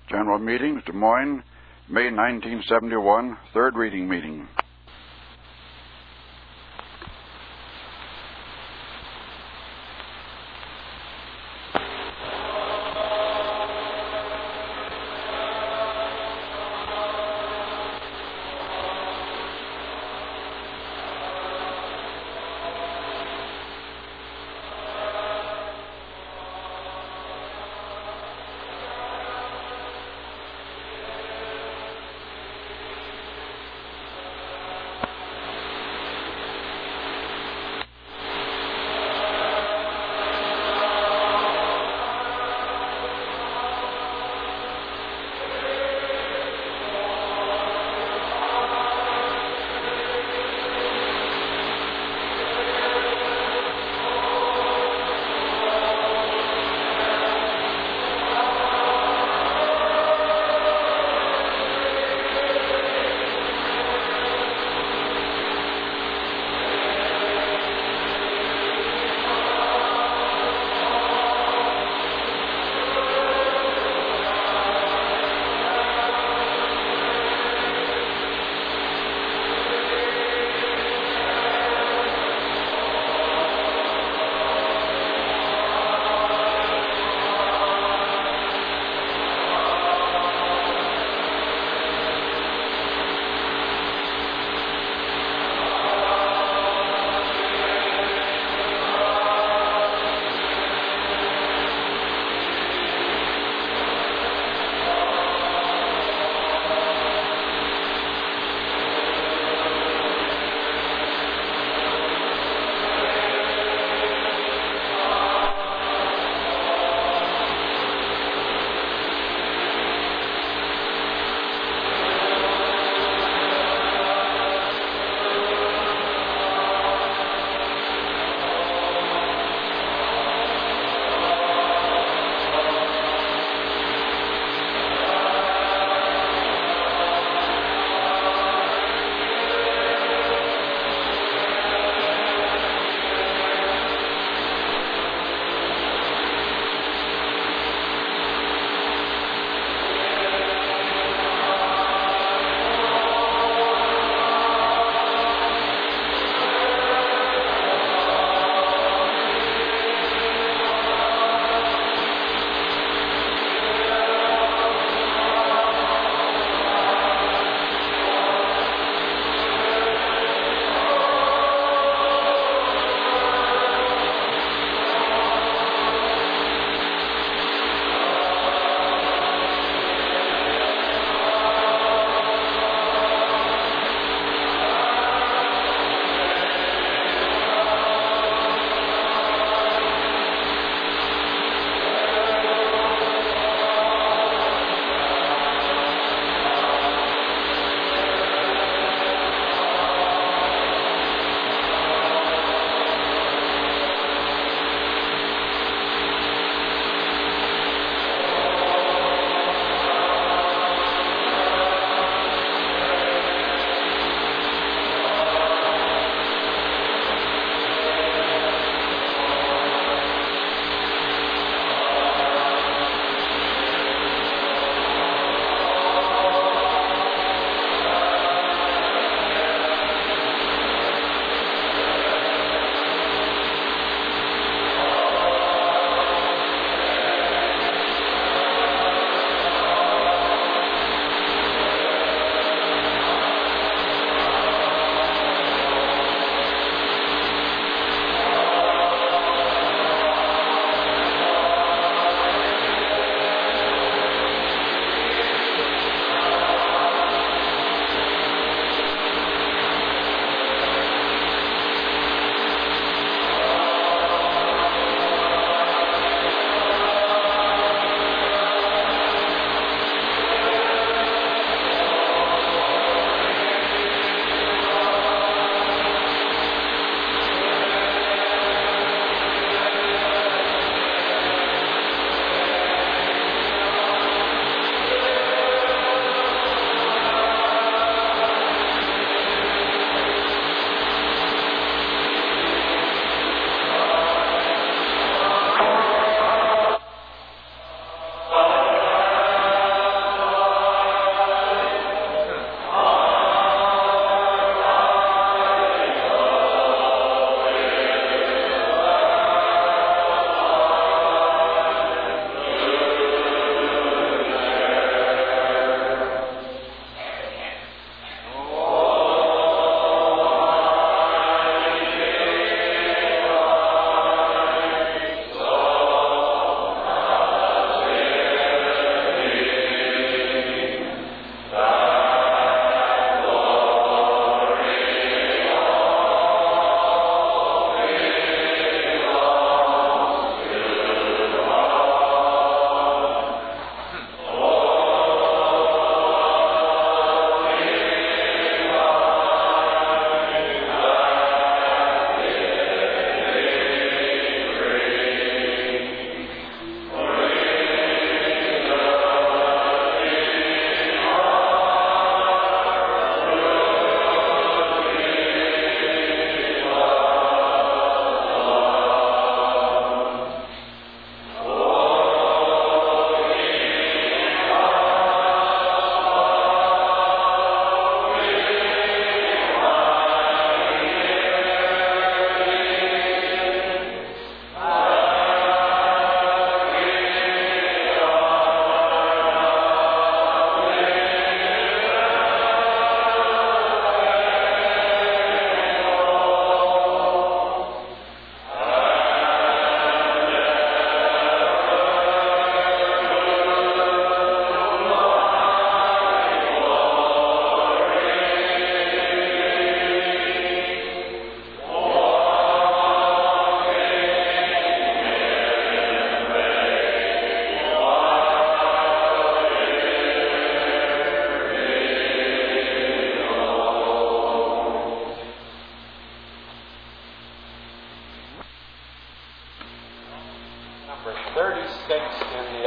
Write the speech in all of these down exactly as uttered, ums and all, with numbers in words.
General Meetings, Des Moines, May nineteen seventy-one, third reading meeting.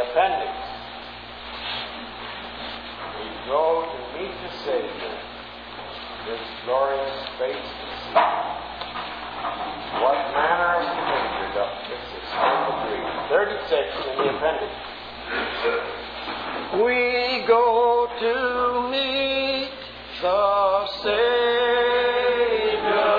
appendix. We go to meet the Savior, His glorious face to see. What manner of behavior doth this example breed? thirty-six in the appendix. We go to meet the Savior.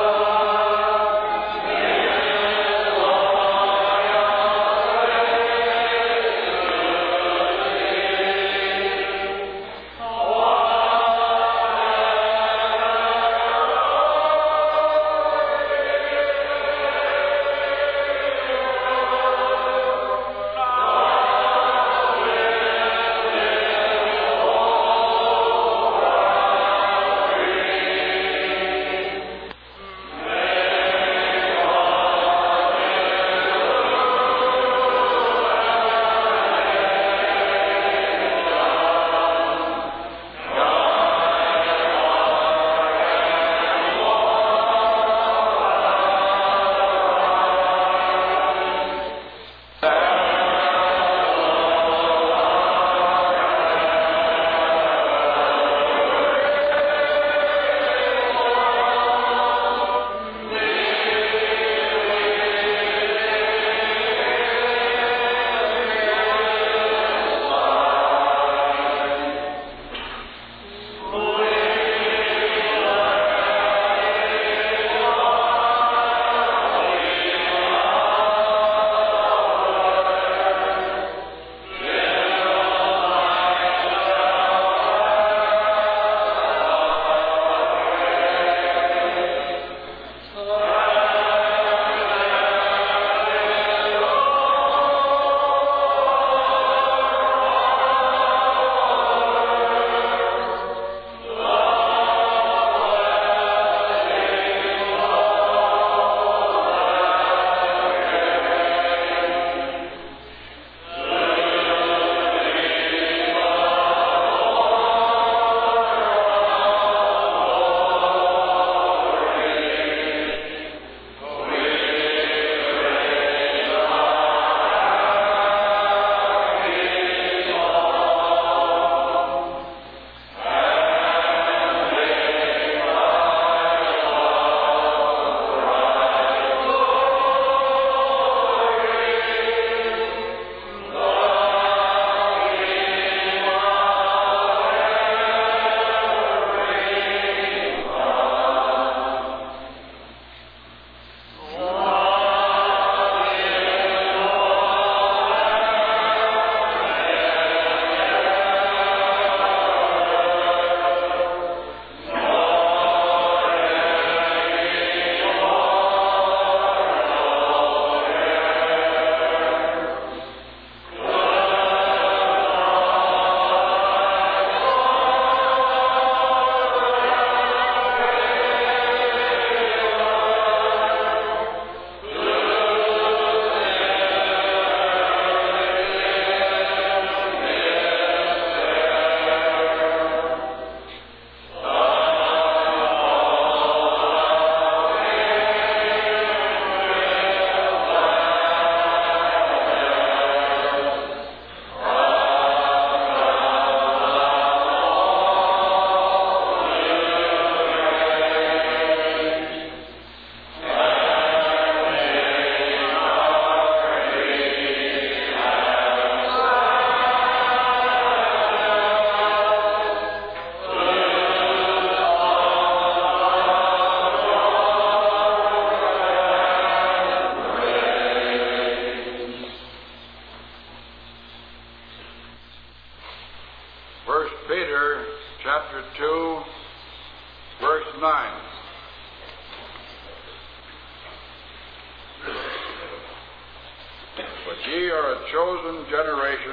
Ye are a chosen generation,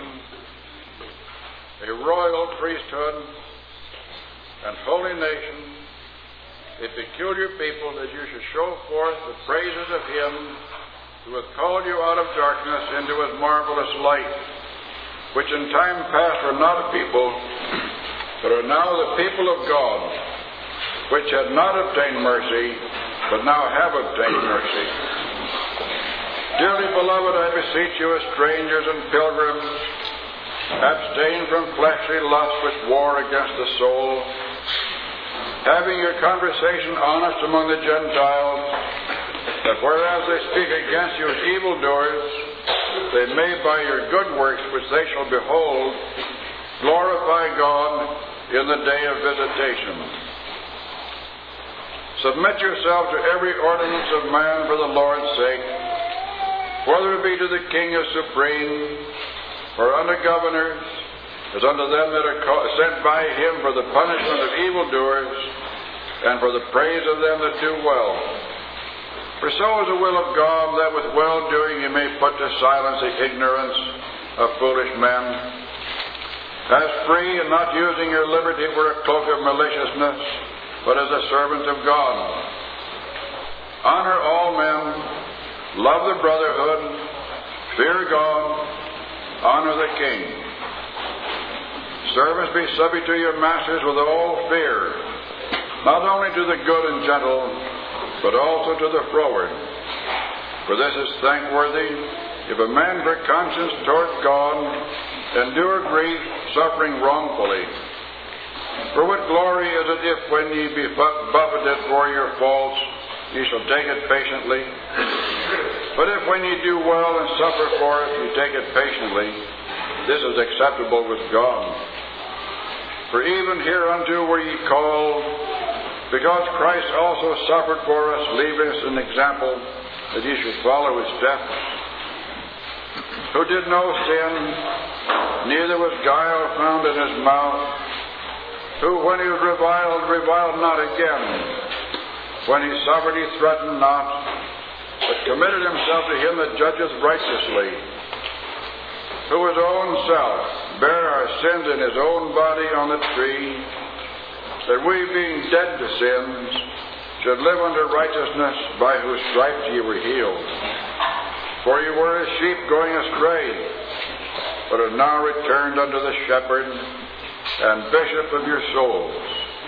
a royal priesthood, and holy nation, a peculiar people, that you should show forth the praises of Him who hath called you out of darkness into His marvelous light, which in time past were not a people, but are now the people of God, which had not obtained mercy, but now have obtained mercy. Dearly beloved, I beseech you as strangers and pilgrims, Abstain from fleshly lusts which war against the soul, having your conversation honest among the Gentiles, that whereas they speak against you as evildoers, they may by your good works which they shall behold glorify God in the day of visitation. Submit yourself to every ordinance of man for the Lord's sake, whether it be to the king as supreme, or unto governors, as unto them that are sent by him for the punishment of evildoers, and for the praise of them that do well. For so is the will of God, that with well-doing you may put to silence the ignorance of foolish men. As free, and not using your liberty for a cloak of maliciousness, but as a servant of God. Honor all men, love the brotherhood, fear God, honor the king. Servants, be subject to your masters with all fear, not only to the good and gentle, but also to the froward. For this is thankworthy, if a man for conscience toward God endure grief, suffering wrongfully. For what glory is it if, when ye be buffeted for your faults, ye shall take it patiently? But if when ye do well and suffer for it, ye take it patiently, this is acceptable with God. For even hereunto were ye called, because Christ also suffered for us, leaving us an example that ye should follow his steps, who did no sin, neither was guile found in his mouth, who when he was reviled, reviled not again. When he suffered, he threatened not, but committed himself to him that judgeth righteously, who his own self bare our sins in his own body on the tree, that we, being dead to sins, should live unto righteousness, by whose stripes ye were healed. For ye were as sheep going astray, but are now returned unto the shepherd and bishop of your souls.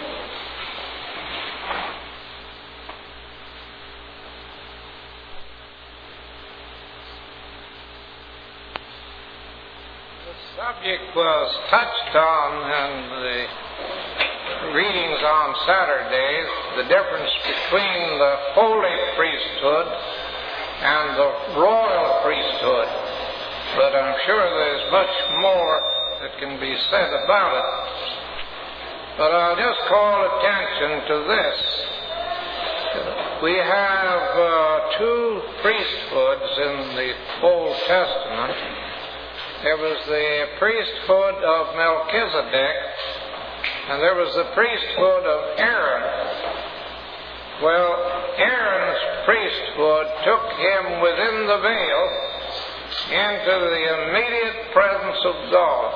The subject was touched on in the readings on Saturdays, the difference between the holy priesthood and the royal priesthood. But I'm sure there's much more that can be said about it. But I'll just call attention to this. We have uh, two priesthoods in the Old Testament. There was the priesthood of Melchizedek, and there was the priesthood of Aaron. Well, Aaron's priesthood took him within the veil into the immediate presence of God.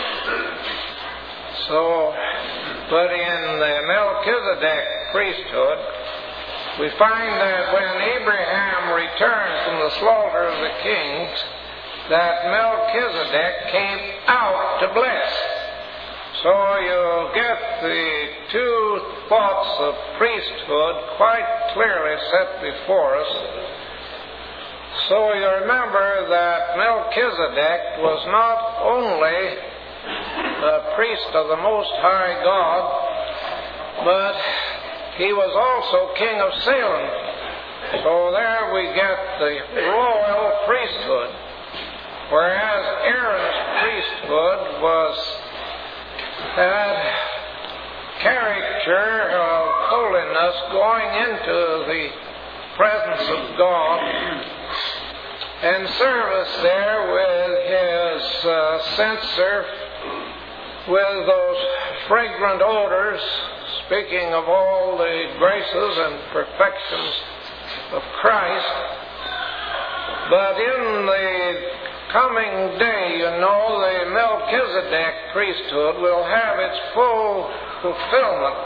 So, but in the Melchizedek priesthood, we find that when Abraham returned from the slaughter of the kings, that Melchizedek came out to bless. So you get the two thoughts of priesthood quite clearly set before us. So you remember that Melchizedek was not only the priest of the Most High God, but he was also king of Salem. So there we get the royal priesthood. Whereas Aaron's priesthood was that caricature of holiness going into the presence of God and service there with his uh, censer, with those fragrant odors, speaking of all the graces and perfections of Christ. But in the coming day, you know, the Melchizedek priesthood will have its full fulfillment.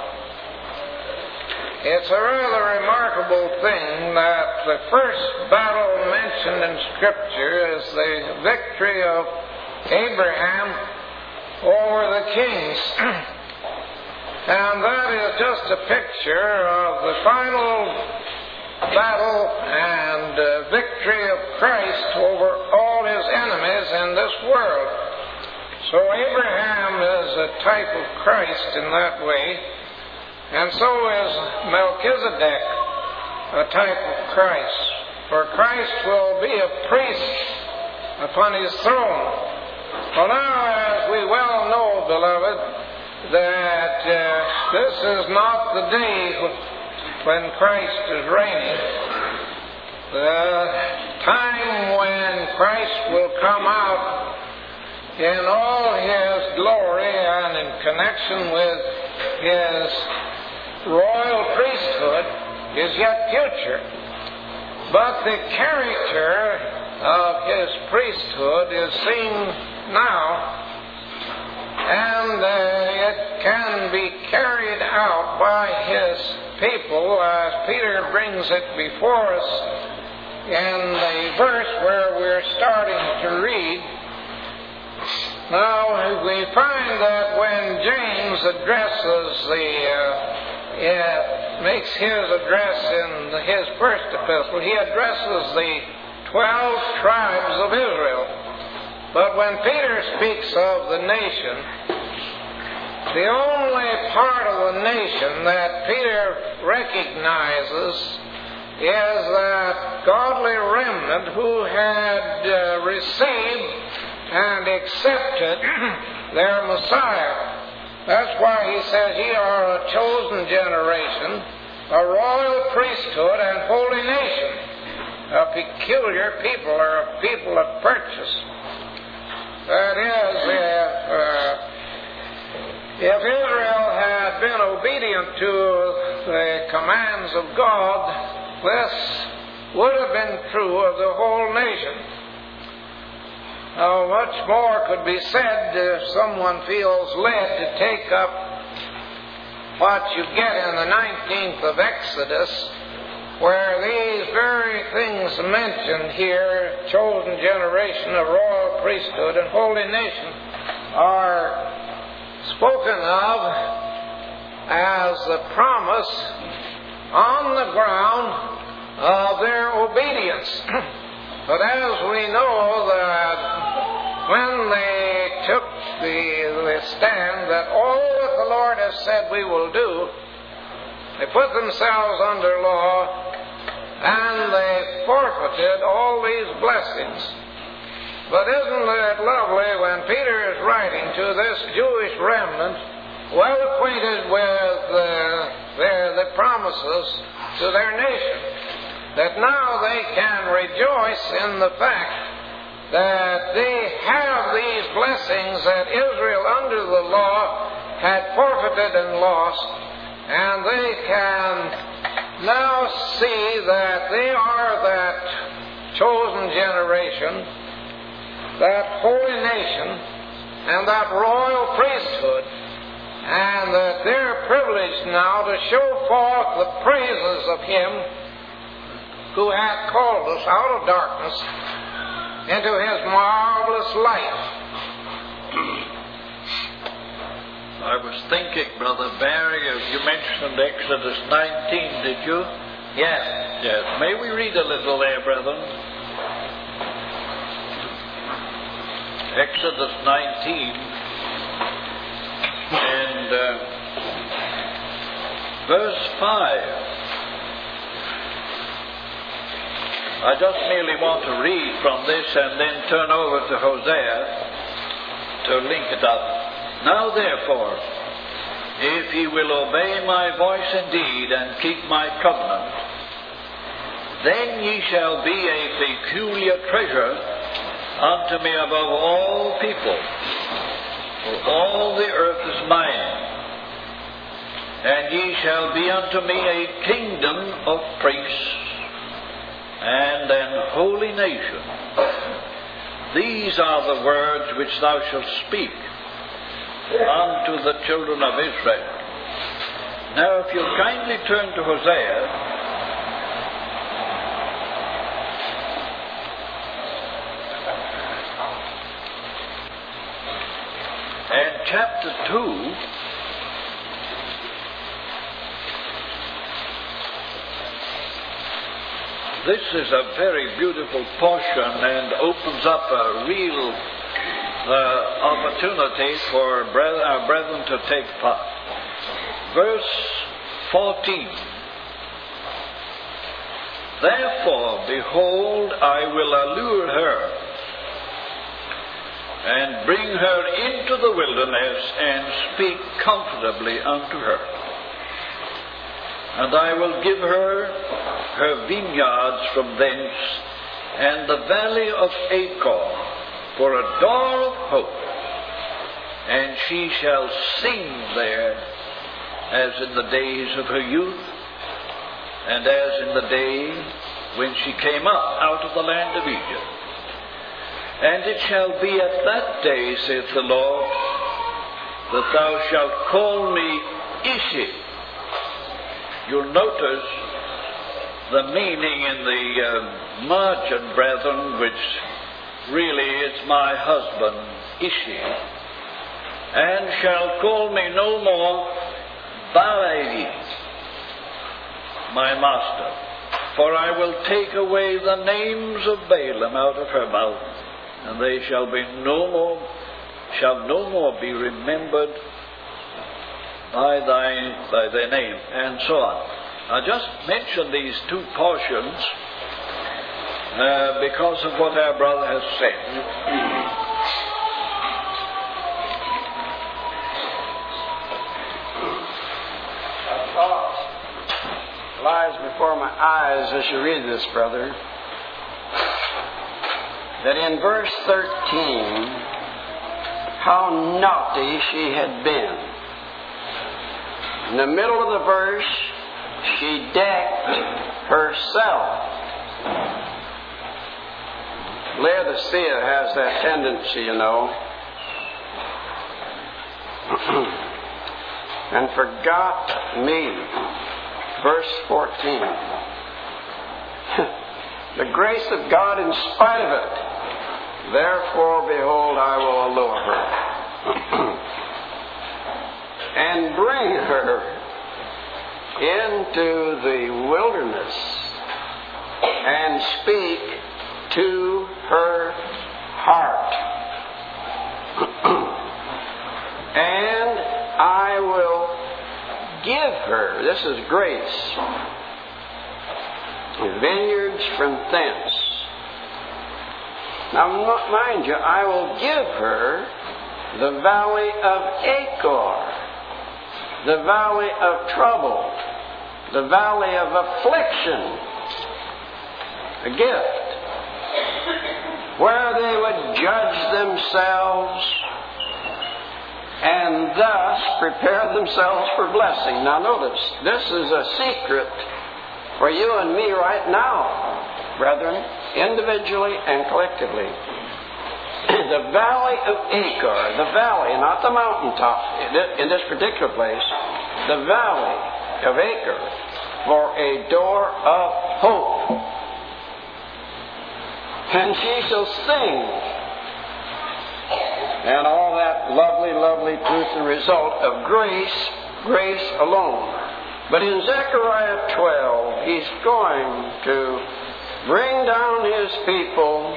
It's a rather remarkable thing that the first battle mentioned in Scripture is the victory of Abraham over the kings. And that is just a picture of the final battle and uh, victory of Christ over all his enemies in this world. So Abraham is a type of Christ in that way, and so is Melchizedek a type of Christ. For Christ will be a priest upon his throne. Well, now, as we well know, beloved, that uh, this is not the day when Christ is reigning. The time when Christ will come out in all his glory and in connection with his royal priesthood is yet future. But the character of his priesthood is seen now, and uh, it can be carried out by his people, as Peter brings it before us in the verse where we're starting to read. Now, we find that when James addresses the, uh, uh, makes his address in his first epistle, he addresses the twelve tribes of Israel. But when Peter speaks of the nation, the only part of the nation that Peter recognizes is that godly remnant who had uh, received and accepted their Messiah. That's why he says, ye are a chosen generation, a royal priesthood and holy nation, a peculiar people, or a people of purchase. That is, if, uh, if Israel had been obedient to the commands of God, this would have been true of the whole nation. Now, much more could be said if someone feels led to take up what you get in the nineteenth of Exodus, where these very things mentioned here, chosen generation, a royal priesthood, and holy nation, are spoken of as the promise on the ground of their obedience. But as we know that when they took the, the stand that all that the Lord has said we will do, they put themselves under law and they forfeited all these blessings. But isn't it lovely when Peter is writing to this Jewish remnant, well acquainted with uh, their, the promises to their nation, that now they can rejoice in the fact that they have these blessings that Israel under the law had forfeited and lost, and they can now see that they are that chosen generation, that holy nation, and that royal priesthood, and that they're privileged now to show forth the praises of Him who hath called us out of darkness into His marvelous light. I was thinking, Brother Barry, you mentioned Exodus nineteen, did you? Yes. Yes. May we read a little there, brethren? Exodus nineteen and uh, verse five. I just merely want to read from this and then turn over to Hosea to link it up. Now therefore, if ye will obey my voice indeed and keep my covenant, then ye shall be a peculiar treasure unto me above all people, for all the earth is mine. And ye shall be unto me a kingdom of priests, and an holy nation. These are the words which thou shalt speak unto the children of Israel. Now, if you'll kindly turn to Hosea, and chapter two, this is a very beautiful portion and opens up a real the opportunity for our brethren to take part. Verse fourteen. Therefore, behold, I will allure her, and bring her into the wilderness, and speak comfortably unto her. And I will give her her vineyards from thence, and the valley of Achor for a door of hope. And she shall sing there as in the days of her youth, and as in the day when she came up out of the land of Egypt. And it shall be at that day, saith the Lord, that thou shalt call me Ishi. You'll notice the meaning in the uh, margin, brethren, which really is my husband, Ishi. And shall call me no more Balaam, my master, for I will take away the names of Balaam out of her mouth, and they shall be no more, shall no more be remembered by thy by their name, and so on. I just mention these two portions uh, because of what our brother has said. Lies before my eyes as you read this, brother, that in verse thirteen, how naughty she had been. In the middle of the verse, she decked herself. Laodicea has that tendency, you know, and forgot me. Verse fourteen. The grace of God in spite of it. Therefore, behold, I will allure her. And bring her into the wilderness and speak to her heart. And I will give her, this is grace, vineyards from thence. Now, mind you, I will give her the valley of Achor, the valley of trouble, the valley of affliction, a gift, where they would judge themselves and thus prepare themselves for blessing. Now notice, this is a secret for you and me right now, brethren, individually and collectively. The valley of Achor, the valley, not the mountaintop, in this particular place, the valley of Achor for a door of hope. And she shall sing. And all that lovely, lovely truth and result of grace, grace alone. But in Zechariah twelve, he's going to bring down his people,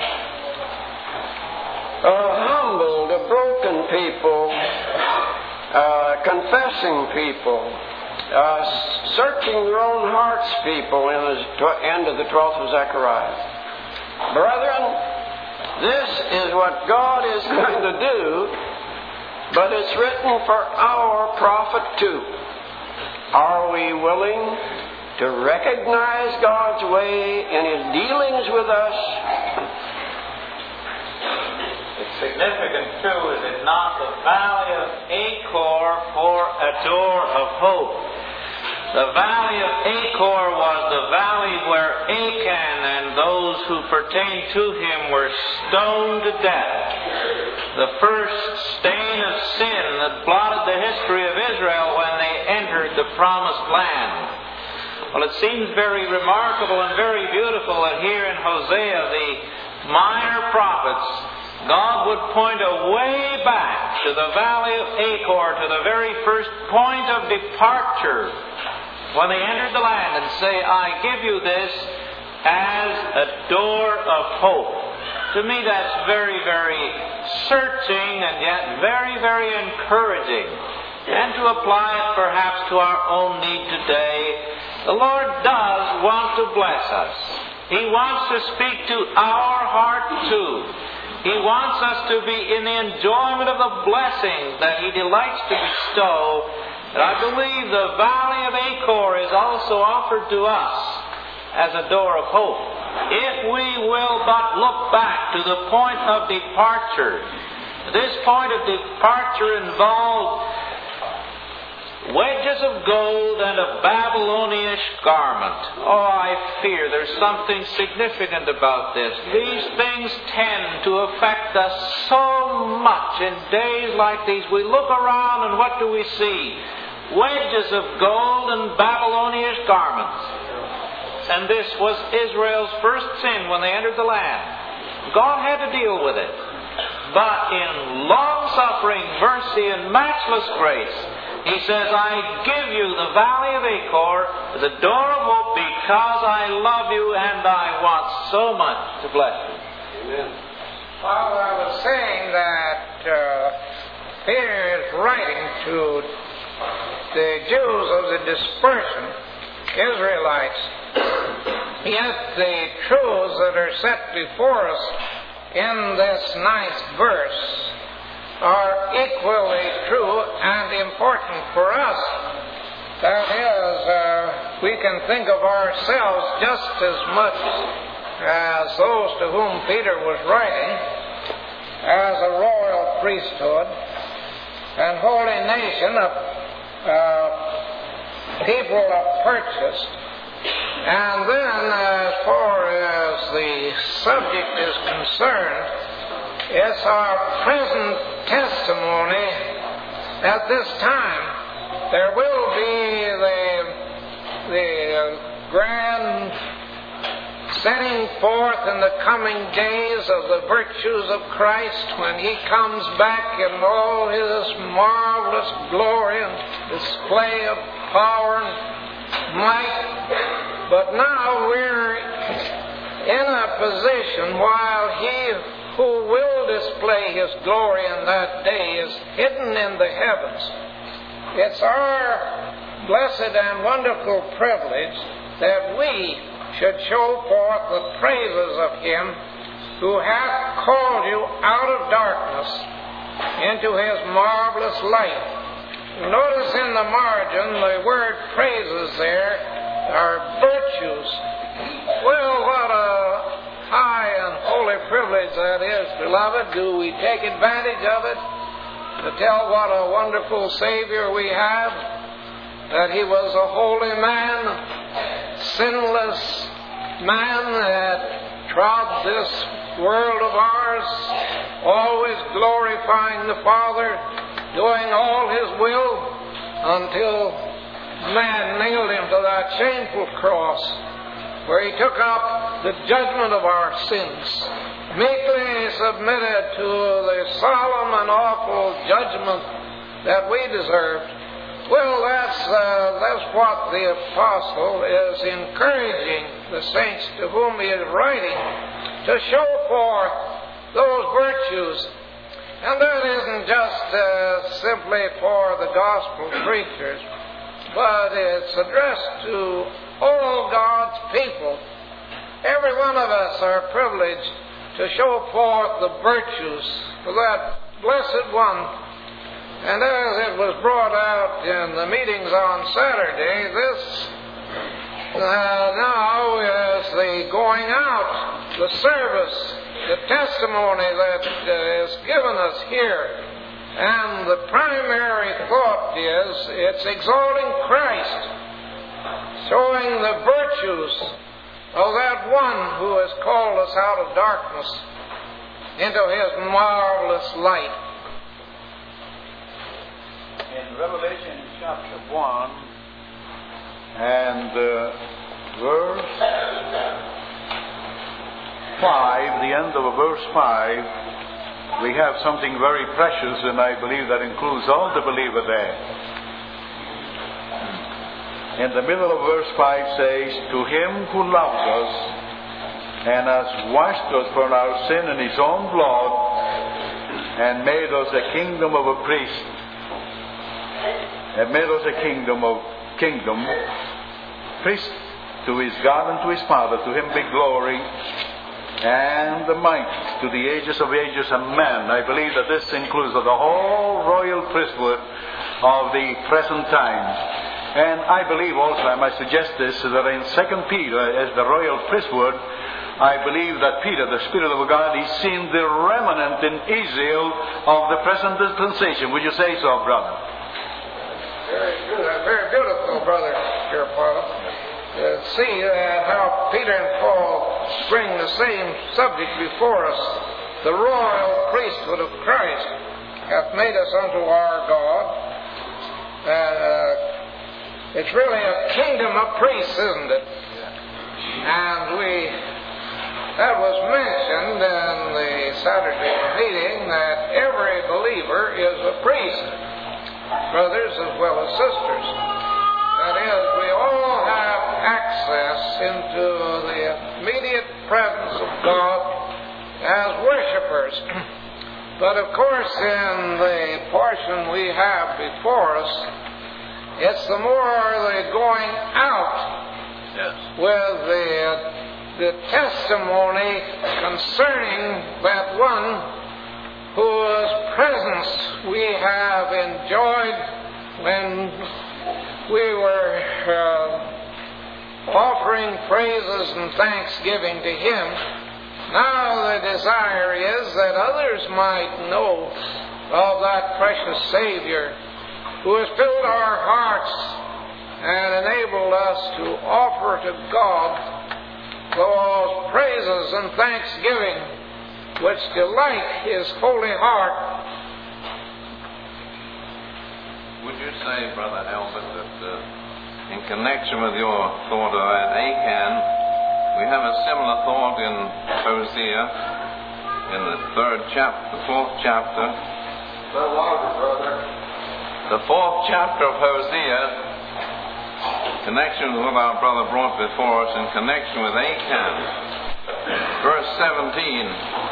a humbled, a broken people, uh, confessing people, uh, searching their own hearts people in the end of the twelfth of Zechariah. Brethren, this is what God is going to do, but it's written for our profit too. Are we willing to recognize God's way in His dealings with us? It's significant too, is it not? The valley of Achor for a door of hope. The valley of Achor was the valley where Achan and those who pertained to him were stoned to death. The first stain of sin that blotted the history of Israel when they entered the promised land. Well, it seems very remarkable and very beautiful that here in Hosea, the minor prophets, God would point a way back to the valley of Achor, to the very first point of departure when they entered the land, and say, I give you this as a door of hope. To me, that's very, very searching and yet very, very encouraging. And to apply it perhaps to our own need today, the Lord does want to bless us. He wants to speak to our heart too. He wants us to be in the enjoyment of the blessings that He delights to bestow. And I believe the Valley of Achor is also offered to us as a door of hope. If we will but look back to the point of departure. This point of departure involved wedges of gold and a Babylonish garment. Oh, I fear there's something significant about this. These things tend to affect us so much in days like these. We look around and what do we see? Wedges of gold and Babylonish garments. And this was Israel's first sin when they entered the land. God had to deal with it. But in long-suffering, mercy, and matchless grace, He says, I give you the Valley of Achor as a door of hope because I love you and I want so much to bless you. Amen. Well, I was saying that uh, Peter is writing to the Jews of the dispersion, Israelites. Yet the truths that are set before us in this ninth verse are equally true and important for us. That is, uh, we can think of ourselves just as much as those to whom Peter was writing, as a royal priesthood and holy nation, a uh, people of purchased. And then, as far as the subject is concerned, it's our present testimony at this time. There will be the, the grand setting forth in the coming days of the virtues of Christ when He comes back in all His marvelous glory and display of power and might. But now we're in a position while He who will display His glory in that day is hidden in the heavens. It's our blessed and wonderful privilege that we should show forth the praises of Him who hath called you out of darkness into His marvelous light. Notice in the margin the word praises there are virtues. Well, what a high and holy privilege that is, beloved. Do we take advantage of it to tell what a wonderful Savior we have? That He was a holy man, sinless man that trod this world of ours, always glorifying the Father, doing all His will until man nailed Him to that shameful cross where He took up the judgment of our sins, meekly submitted to the solemn and awful judgment that we deserved. Well, that's, uh, that's what the apostle is encouraging the saints to whom he is writing, to show forth those virtues. And that isn't just uh, simply for the gospel preachers, but it's addressed to all God's people. Every one of us are privileged to show forth the virtues of that blessed one. And as it was brought out in the meetings on Saturday, this uh, now is the going out, the service, the testimony that uh, is given us here. And the primary thought is it's exalting Christ, showing the virtues of that one who has called us out of darkness into His marvelous light. In Revelation chapter one and uh, verse five, the end of verse five, we have something very precious, and I believe that includes all the believer there. In the middle of verse five says, "To Him who loves us and has washed us from our sin in His own blood, and made us a kingdom of a priest, and made us a kingdom of kingdom, priest to His God and to His Father. To Him be glory and the might to the ages of ages. Amen. I believe that this includes the whole royal priesthood of the present times. And I believe also, I might suggest this, that in Second Peter, as the royal priesthood, I believe that Peter, the Spirit of God, he's seen the remnant in Israel of the present dispensation. Would you say so, brother? Very good. Very beautiful, brother Pierre-Paul. Uh, see uh, how Peter and Paul bring the same subject before us. The royal priesthood of Christ hath made us unto our God. Uh, it's really a kingdom of priests, isn't it? And we, that was mentioned in the Saturday meeting, that every believer is a priest, brothers as well as sisters. That is, we all have access into the immediate presence of God as worshipers. But of course, in the portion we have before us, it's the more the going out yes. with the, the testimony concerning that one whose presence we have enjoyed when we were uh, offering praises and thanksgiving to Him. Now the desire is that others might know of that precious Savior who has filled our hearts and enabled us to offer to God those praises and thanksgiving which delight His holy heart. Would you say, Brother Albert, that uh, in connection with your thought about Achan, we have a similar thought in Hosea, in the third chapter, the fourth chapter. No longer, brother. The fourth chapter of Hosea, connection with what our brother brought before us in connection with Achan. Verse seventeen,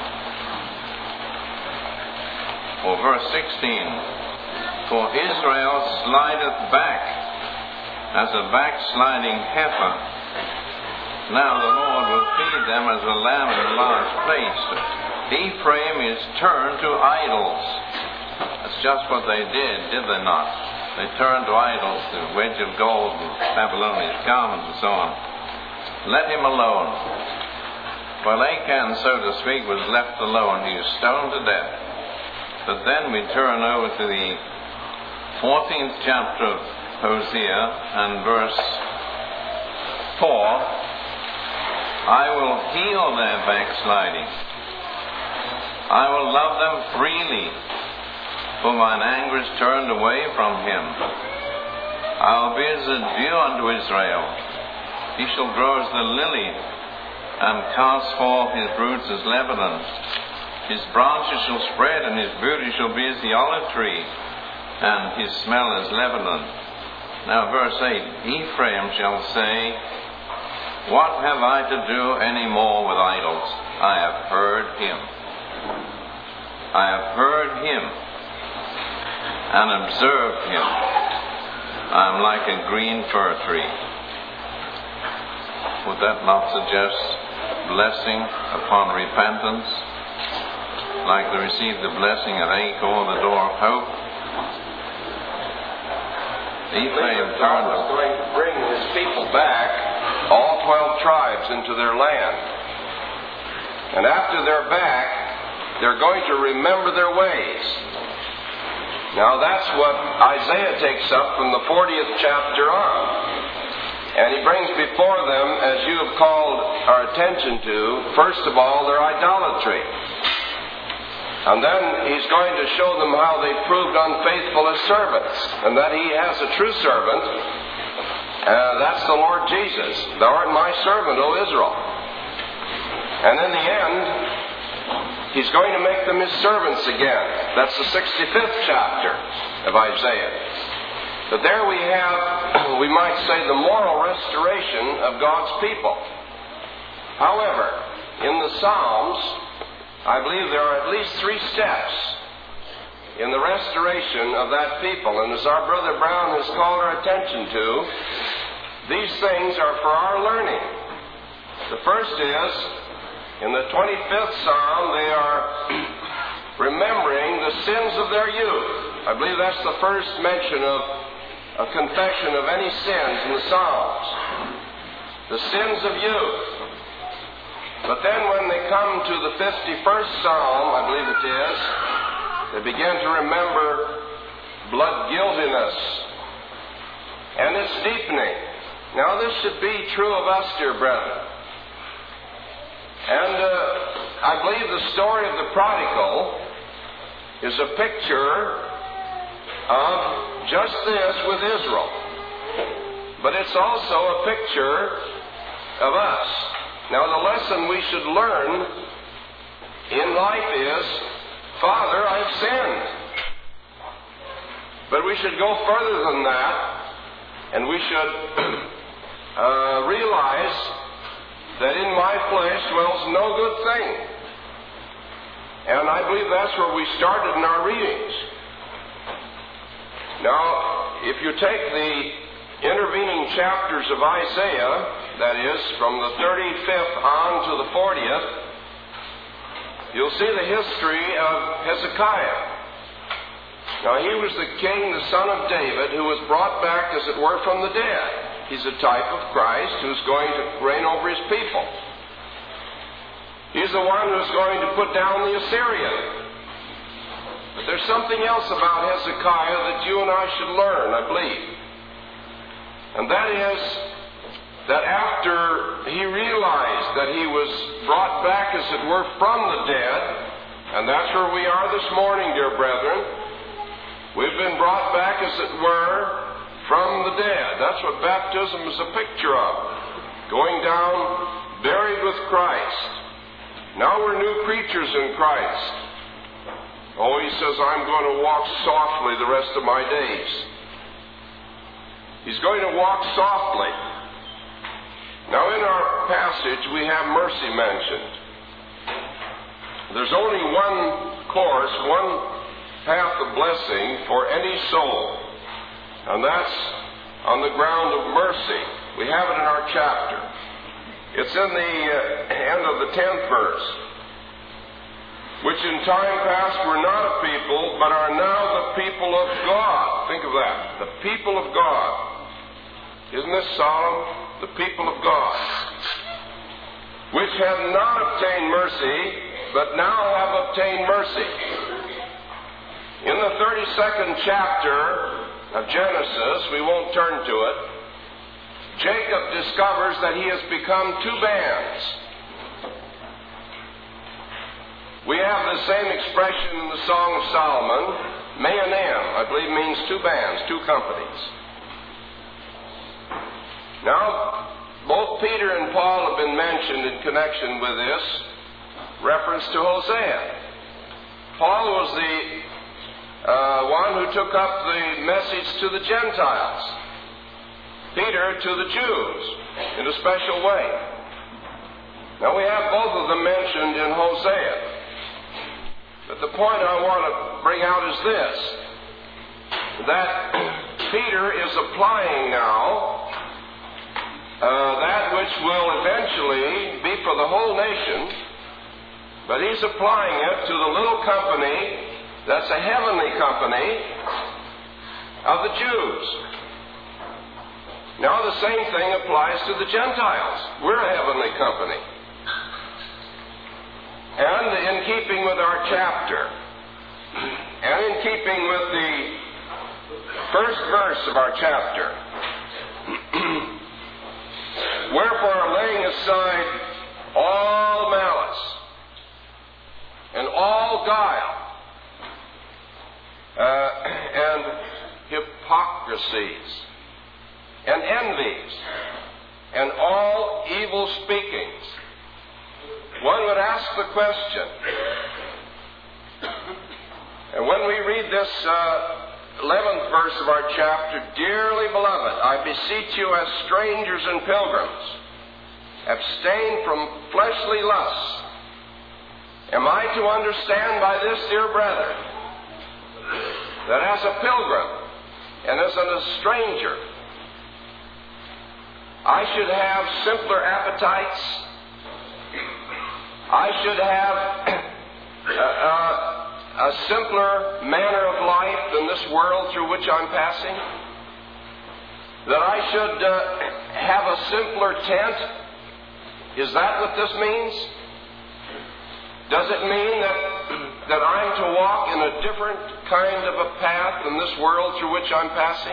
or verse sixteen. For Israel slideth back as a backsliding heifer. Now the Lord will feed them as a lamb in a large place. Ephraim is turned to idols. That's just what they did, did they not? They turned to idols, the wedge of gold, and Babylonian garments, and so on. Let him alone. While Achan, so to speak, was left alone, he was stoned to death. But then we turn over to the fourteenth chapter of Hosea and verse four. I will heal their backsliding. I will love them freely, for mine anger is turned away from him. I will be as a dew unto Israel. He shall grow as the lily, and cast forth his roots as Lebanon. His branches shall spread, and his beauty shall be as the olive tree, and his smell as Lebanon. Now verse eight, Ephraim shall say, what have I to do any more with idols? I have heard him. I have heard him and observed him. I am like a green fir tree. Would that not suggest blessing upon repentance, like they received the blessing at Achor, the door of hope? Ephraim turned was going to bring his people back, all twelve tribes, into their land. And after they're back, they're going to remember their ways. Now that's what Isaiah takes up from the fortieth chapter on. And he brings before them, as you have called our attention to, first of all, their idolatry. And then he's going to show them how they proved unfaithful as servants, and that he has a true servant. Uh, that's the Lord Jesus. Thou art my servant, O Israel. And in the end, he's going to make them his servants again. That's the sixty-fifth chapter of Isaiah. But there we have, we might say, the moral restoration of God's people. However, in the Psalms, I believe there are at least three steps in the restoration of that people. And as our Brother Brown has called our attention to, these things are for our learning. The first is, in the twenty-fifth Psalm, they are remembering the sins of their youth. I believe that's the first mention of a confession of any sins in the Psalms. The sins of youth. But then when they come to the fifty-first Psalm, I believe it is, they begin to remember blood guiltiness and its deepening. Now this should be true of us, dear brethren. And uh, I believe the story of the prodigal is a picture of just this with Israel. But it's also a picture of us. Now the lesson we should learn in life is, Father, I've sinned. But we should go further than that, and we should uh, realize that in my flesh dwells no good thing. And I believe that's where we started in our readings. Now, if you take the intervening chapters of Isaiah, that is, from the thirty-fifth on to the fortieth, you'll see the history of Hezekiah. Now, he was the king, the son of David, who was brought back, as it were, from the dead. He's a type of Christ who's going to reign over his people. He's the one who's going to put down the Assyrian. But there's something else about Hezekiah that you and I should learn, I believe. And that is that after he realized that he was brought back, as it were, from the dead, and that's where we are this morning, dear brethren. We've been brought back, as it were, from the dead. That's what baptism is a picture of. Going down, buried with Christ. Now we're new creatures in Christ. Oh, he says, I'm going to walk softly the rest of my days. He's going to walk softly. Now in our passage we have mercy mentioned. There's only one course, one path of blessing for any soul. And that's on the ground of mercy. We have it in our chapter. It's in the uh, end of the tenth verse. Which in time past were not a people, but are now the people of God. Think of that. The people of God. Isn't this solemn? The people of God. Which have not obtained mercy, but now have obtained mercy. In the thirty-second chapter of Genesis, we won't turn to it, Jacob discovers that he has become two bands. We have the same expression in the Song of Solomon. Me'anim, I believe, means two bands, two companies. Now, both Peter and Paul have been mentioned in connection with this reference to Hosea. Paul was the Uh, one who took up the message to the Gentiles. Peter to the Jews in a special way. Now we have both of them mentioned in Hosea. But the point I want to bring out is this. That Peter is applying now uh, that which will eventually be for the whole nation. But he's applying it to the little company that's a heavenly company of the Jews. Now the same thing applies to the Gentiles. We're a heavenly company. And in keeping with our chapter, and in keeping with the first verse of our chapter, wherefore laying aside all malice and all guile, Uh, and hypocrisies, and envies, and all evil speakings. One would ask the question, and when we read this uh, eleventh verse of our chapter, dearly beloved, I beseech you as strangers and pilgrims, abstain from fleshly lusts. Am I to understand by this, dear brethren, that as a pilgrim and as a stranger, I should have simpler appetites? I should have a, a, a simpler manner of life than this world through which I'm passing? That I should uh, have a simpler tent? Is that what this means? Does it mean that, that I'm to walk in a different kind of a path than this world through which I'm passing?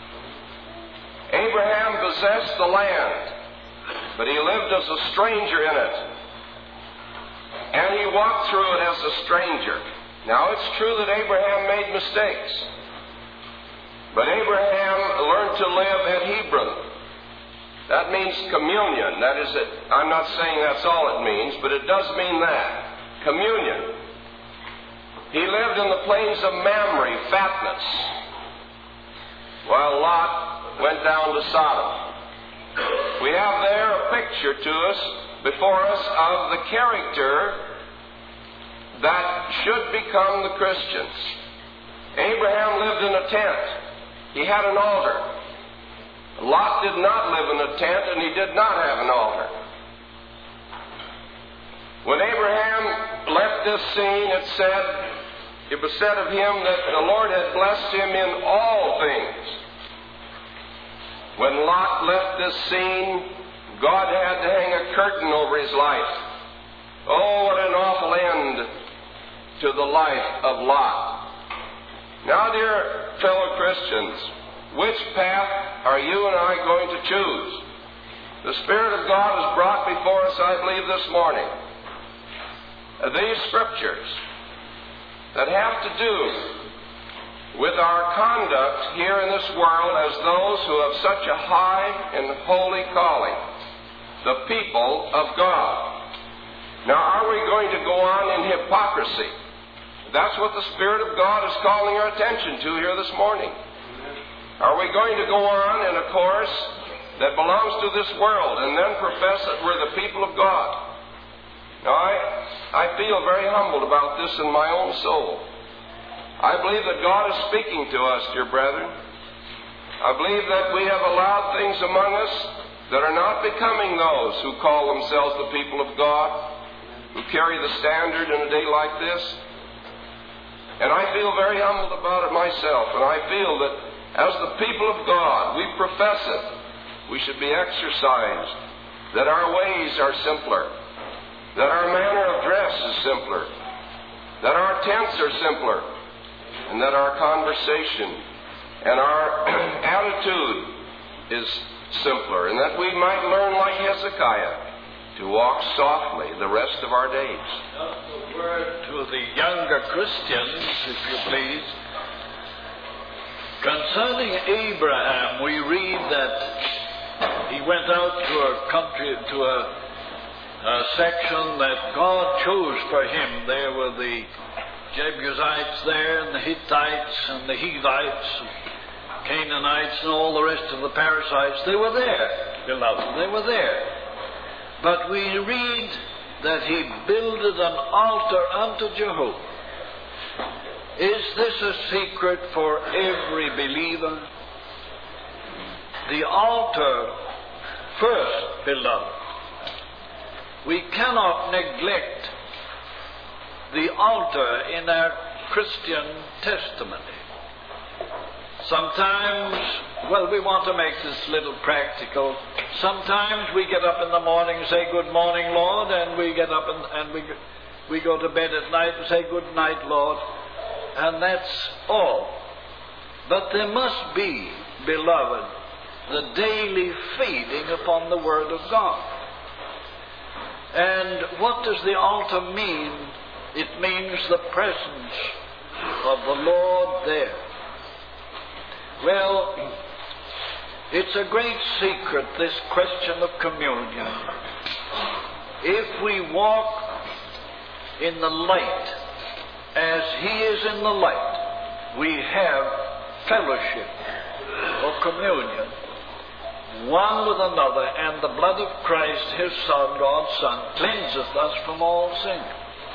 Abraham possessed the land, but he lived as a stranger in it. And he walked through it as a stranger. Now, it's true that Abraham made mistakes. But Abraham learned to live at Hebron. That means communion. That is it. I'm not saying that's all it means, but it does mean that. Communion. He lived in the plains of Mamre, fatness, while Lot went down to Sodom. We have there a picture to us, before us, of the character that should become the Christians. Abraham lived in a tent. He had an altar. Lot did not live in a tent, and he did not have an altar. When Abraham left this scene, it said, it was said of him that the Lord had blessed him in all things. When Lot left this scene, God had to hang a curtain over his life. Oh, what an awful end to the life of Lot. Now, dear fellow Christians, which path are you and I going to choose? The Spirit of God has brought before us, I believe, this morning, these scriptures that have to do with our conduct here in this world as those who have such a high and holy calling, the people of God. Now, are we going to go on in hypocrisy? That's what the Spirit of God is calling our attention to here this morning. Are we going to go on in a course that belongs to this world and then profess that we're the people of God? Now, I, I feel very humbled about this in my own soul. I believe that God is speaking to us, dear brethren. I believe that we have allowed things among us that are not becoming those who call themselves the people of God, who carry the standard in a day like this. And I feel very humbled about it myself, and I feel that as the people of God, we profess it. We should be exercised, that our ways are simpler, that our manner of dress is simpler, that our tents are simpler, and that our conversation and our attitude is simpler, and that we might learn like Hezekiah to walk softly the rest of our days. Just a word to the younger Christians, if you please. Concerning Abraham, we read that he went out to a country, to a, a section that God chose for him. There were the Jebusites there, and the Hittites, and the Hivites, and Canaanites, and all the rest of the Perizzites. They were there, beloved. They were there. But we read that he builded an altar unto Jehovah. Is this a secret for every believer? The altar first, beloved. We cannot neglect the altar in our Christian testimony. Sometimes, well, we want to make this little practical. Sometimes we get up in the morning and say, "Good morning, Lord," and we get up and, and we, we go to bed at night and say, "Good night, Lord." And that's all. But there must be, beloved, the daily feeding upon the Word of God. And what does the altar mean? It means the presence of the Lord there. Well, it's a great secret, this question of communion. If we walk in the light as He is in the light, we have fellowship or communion. one with another, and the blood of Christ, his Son, God's Son, cleanseth us from all sin.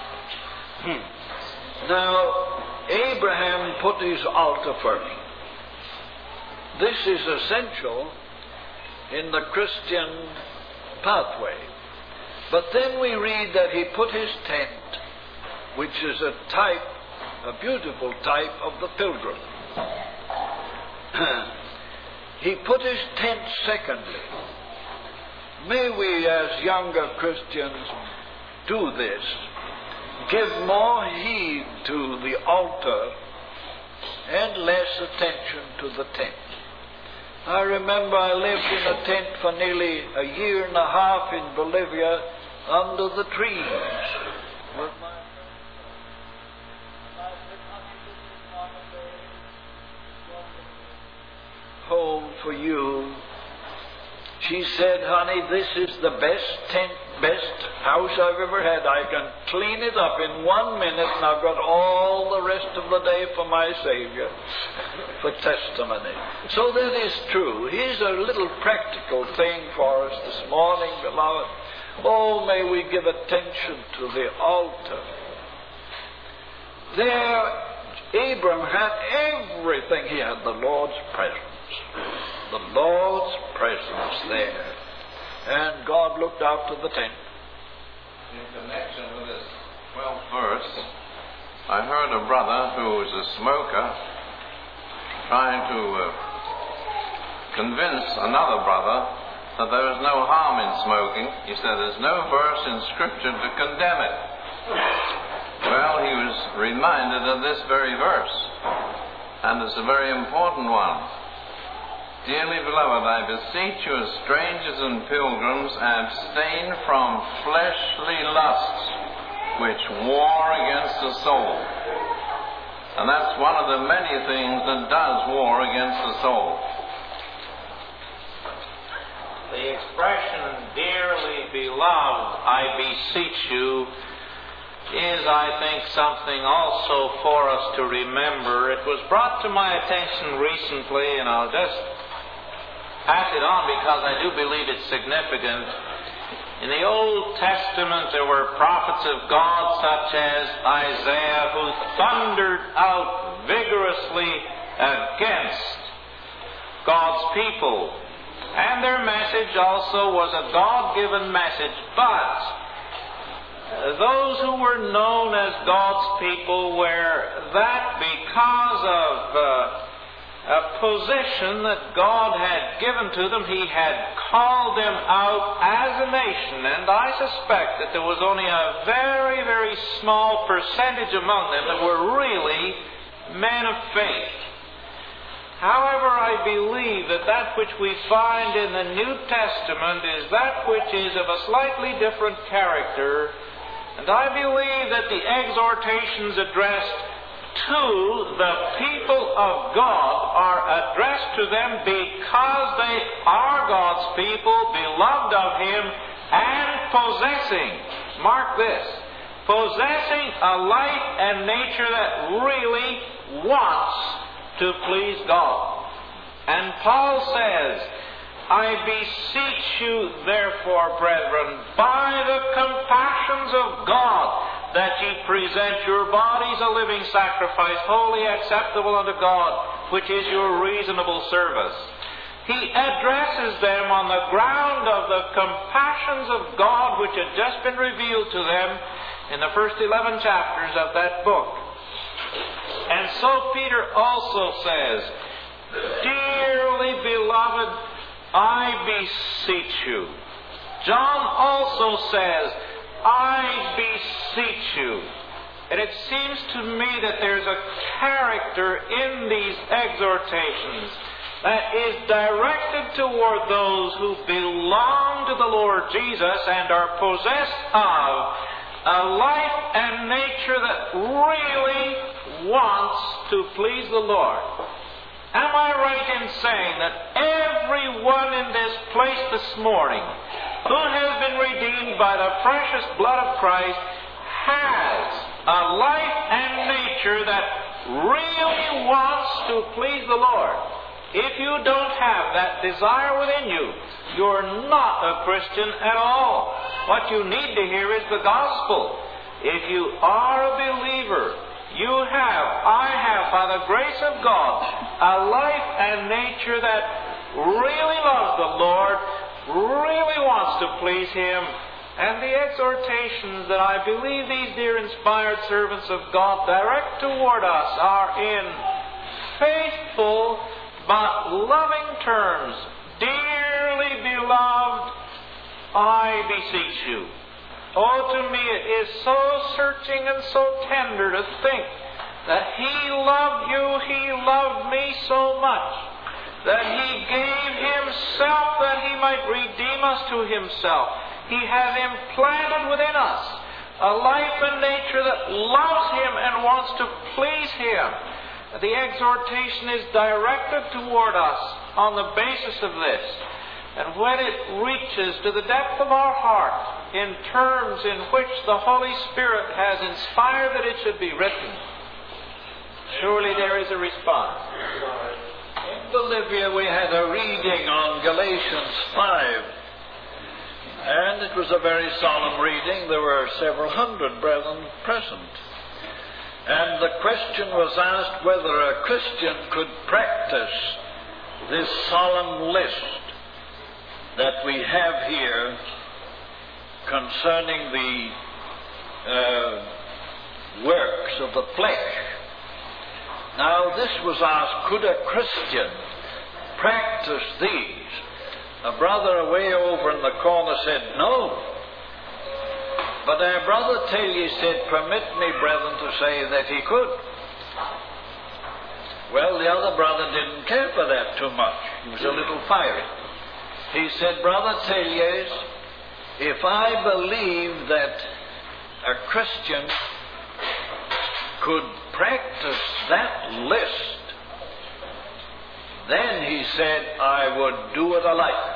Hmm. Now, Abraham put his altar first. This is essential in the Christian pathway. But then we read that he put his tent, which is a type, a beautiful type of the pilgrim. He put his tent secondly. May we as younger Christians do this. Give more heed to the altar and less attention to the tent. I remember I lived in a tent for nearly a year and a half in Bolivia under the trees. With my home for you. She said, honey, this is the best tent, best house I've ever had. I can clean it up in one minute, and I've got all the rest of the day for my Savior, for testimony. So that is true. Here's a little practical thing for us this morning, beloved. Oh, may we give attention to the altar. There, Abram had everything. He had the Lord's presence. The Lord's presence there. And God looked after the tent. In connection with this twelfth verse, I heard a brother who was a smoker trying to uh, convince another brother that there is no harm in smoking. He said there's no verse in Scripture to condemn it. Well, he was reminded of this very verse, and it's a very important one. Dearly beloved, I beseech you as strangers and pilgrims, abstain from fleshly lusts which war against the soul. And that's one of the many things that does war against the soul. The expression, dearly beloved, I beseech you, is, I think, something also for us to remember. It was brought to my attention recently, and I'll just pass it on because I do believe it's significant. In the Old Testament, there were prophets of God such as Isaiah who thundered out vigorously against God's people. And their message also was a God-given message. But those who were known as God's people were that because of uh, a position that God had given to them, He had called them out as a nation, and I suspect that there was only a very, very small percentage among them that were really men of faith. However, I believe that that which we find in the New Testament is that which is of a slightly different character, and I believe that the exhortations addressed to the people of God are addressed to them because they are God's people, beloved of Him, and possessing, mark this, possessing a life and nature that really wants to please God. And Paul says, I beseech you, therefore, brethren, by the compassions of God, that ye present your bodies a living sacrifice, wholly acceptable unto God, which is your reasonable service. He addresses them on the ground of the compassions of God which had just been revealed to them in the first eleven chapters of that book. And so Peter also says, dearly beloved, I beseech you. John also says, I beseech you. And it seems to me that there's a character in these exhortations that is directed toward those who belong to the Lord Jesus and are possessed of a life and nature that really wants to please the Lord. Am I right in saying that everyone in this place this morning who has been redeemed by the precious blood of Christ has a life and nature that really wants to please the Lord? If you don't have that desire within you, you're not a Christian at all. What you need to hear is the gospel. If you are a believer, you have, I have, by the grace of God, a life and nature that really loves the Lord, really wants to please Him. And the exhortations that I believe these dear inspired servants of God direct toward us are in faithful but loving terms. Dearly beloved, I beseech you. Oh, to me it is so searching and so tender to think that He loved you, He loved me so much, that He gave Himself that He might redeem us to Himself. He has implanted within us a life and nature that loves Him and wants to please Him. The exhortation is directed toward us on the basis of this. And when it reaches to the depth of our heart in terms in which the Holy Spirit has inspired that it should be written, surely there is a response. In Bolivia we had a reading on Galatians five. And it was a very solemn reading. There were several hundred brethren present. And the question was asked whether a Christian could practice this solemn list that we have here concerning the uh, works of the flesh. Now, this was asked, could a Christian practice these? A brother away over in the corner said, no. But our brother Taylor said, permit me, brethren, to say that he could. Well, the other brother didn't care for that too much. He was a little fiery. He said, Brother Taylor, if I believe that a Christian could practice that list, then, he said, I would do it alike.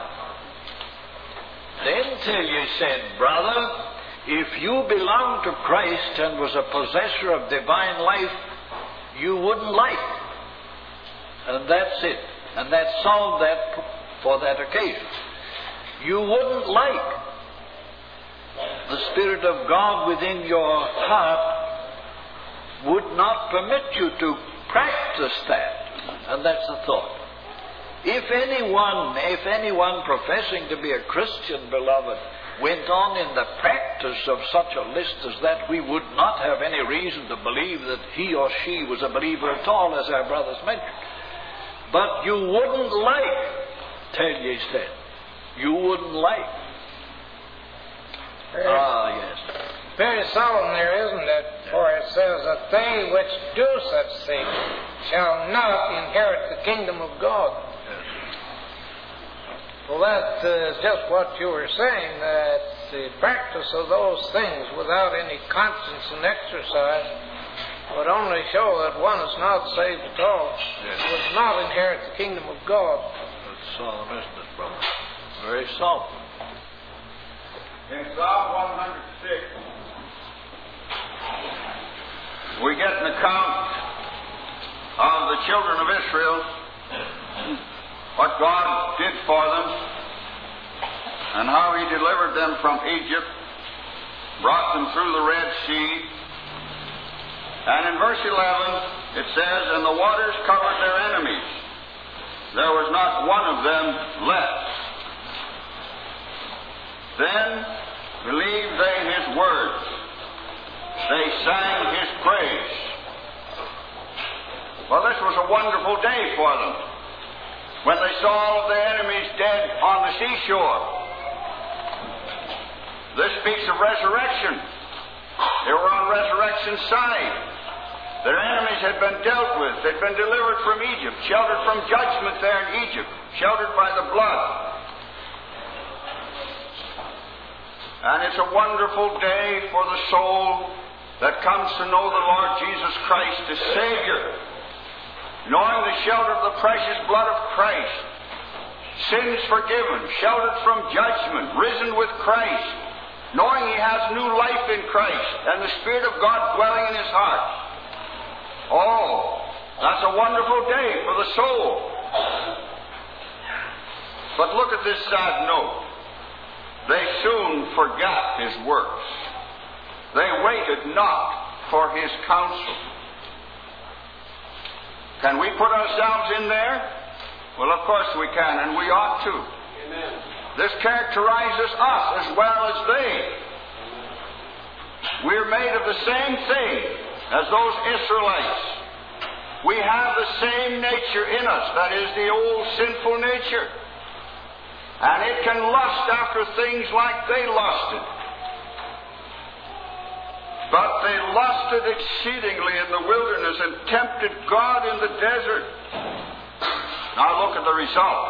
Then Taylor said, Brother, if you belonged to Christ and was a possessor of divine life, you wouldn't like. And that's it. And that solved that for that occasion. You wouldn't like. The Spirit of God within your heart would not permit you to practice that. And that's the thought. If anyone, if anyone professing to be a Christian, beloved, went on in the practice of such a list as that, we would not have any reason to believe that he or she was a believer at all, as our brothers mentioned. But you wouldn't like, Taylor said. You wouldn't like. Ah, yes. Very solemn there, isn't it? For it says that they which do such things shall not inherit the kingdom of God. Well, that is just what you were saying, that the practice of those things without any conscience and exercise would only show that one is not saved at all, yes. Would not inherit the kingdom of God. That's solemn, isn't it, brother? Very solemn. In Psalm one hundred six, we get an account of the children of Israel, what God did for them, and how He delivered them from Egypt, brought them through the Red Sea. And in verse eleven, it says, and the waters covered their enemies. There was not one of them left. Then believed they His words. They sang His praise. Well, this was a wonderful day for them, when they saw all of their enemies dead on the seashore. This speaks of resurrection. They were on resurrection's side. Their enemies had been dealt with. They'd been delivered from Egypt, sheltered from judgment there in Egypt, sheltered by the blood. And it's a wonderful day for the soul that comes to know the Lord Jesus Christ as Savior, knowing the shelter of the precious blood of Christ, sins forgiven, sheltered from judgment, risen with Christ, knowing he has new life in Christ and the Spirit of God dwelling in his heart. Oh, that's a wonderful day for the soul. But look at this sad note. They soon forgot his works. They waited not for his counsel. Can we put ourselves in there? Well, of course we can, and we ought to. Amen. This characterizes us as well as they. We're made of the same thing as those Israelites. We have the same nature in us, that is, the old sinful nature. And it can lust after things like they lusted. But they lusted exceedingly in the wilderness and tempted God in the desert. Now look at the result.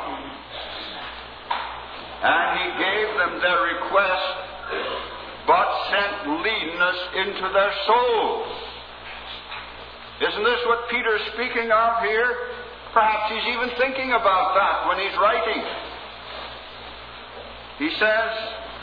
And he gave them their request, but sent leanness into their souls. Isn't this what Peter's speaking of here? Perhaps he's even thinking about that when he's writing. He says,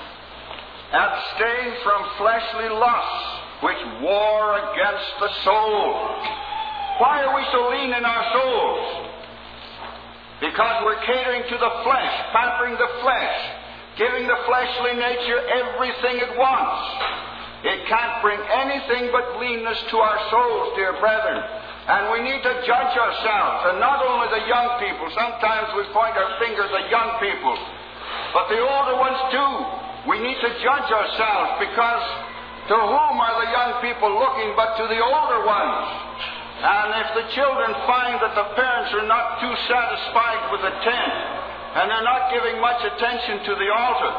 abstain from fleshly lusts, which war against the soul. Why are we so lean in our souls? Because we're catering to the flesh, pampering the flesh, giving the fleshly nature everything it wants. It can't bring anything but leanness to our souls, dear brethren. And we need to judge ourselves, and not only the young people. Sometimes we point our fingers at young people, but the older ones too. We need to judge ourselves, because to whom are the young people looking but to the older ones? And if the children find that the parents are not too satisfied with the tent, and they're not giving much attention to the altar,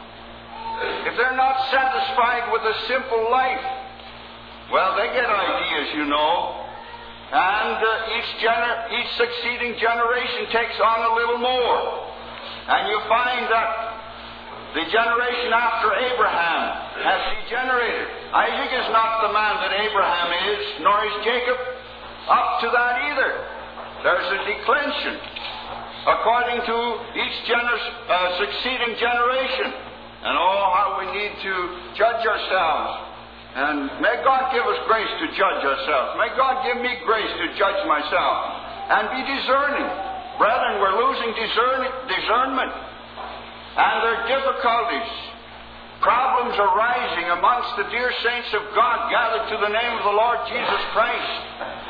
if they're not satisfied with a simple life, well, they get ideas, you know. And uh, each, gener- each succeeding generation takes on a little more. And you find that the generation after Abraham has degenerated. Isaac is not the man that Abraham is, nor is Jacob up to that either. There's a declension according to each gener- uh, succeeding generation. And oh, how we need to judge ourselves. And may God give us grace to judge ourselves. May God give me grace to judge myself. And be discerning. Brethren, we're losing discern- discernment. And there are difficulties. Problems arising amongst the dear saints of God gathered to the name of the Lord Jesus Christ.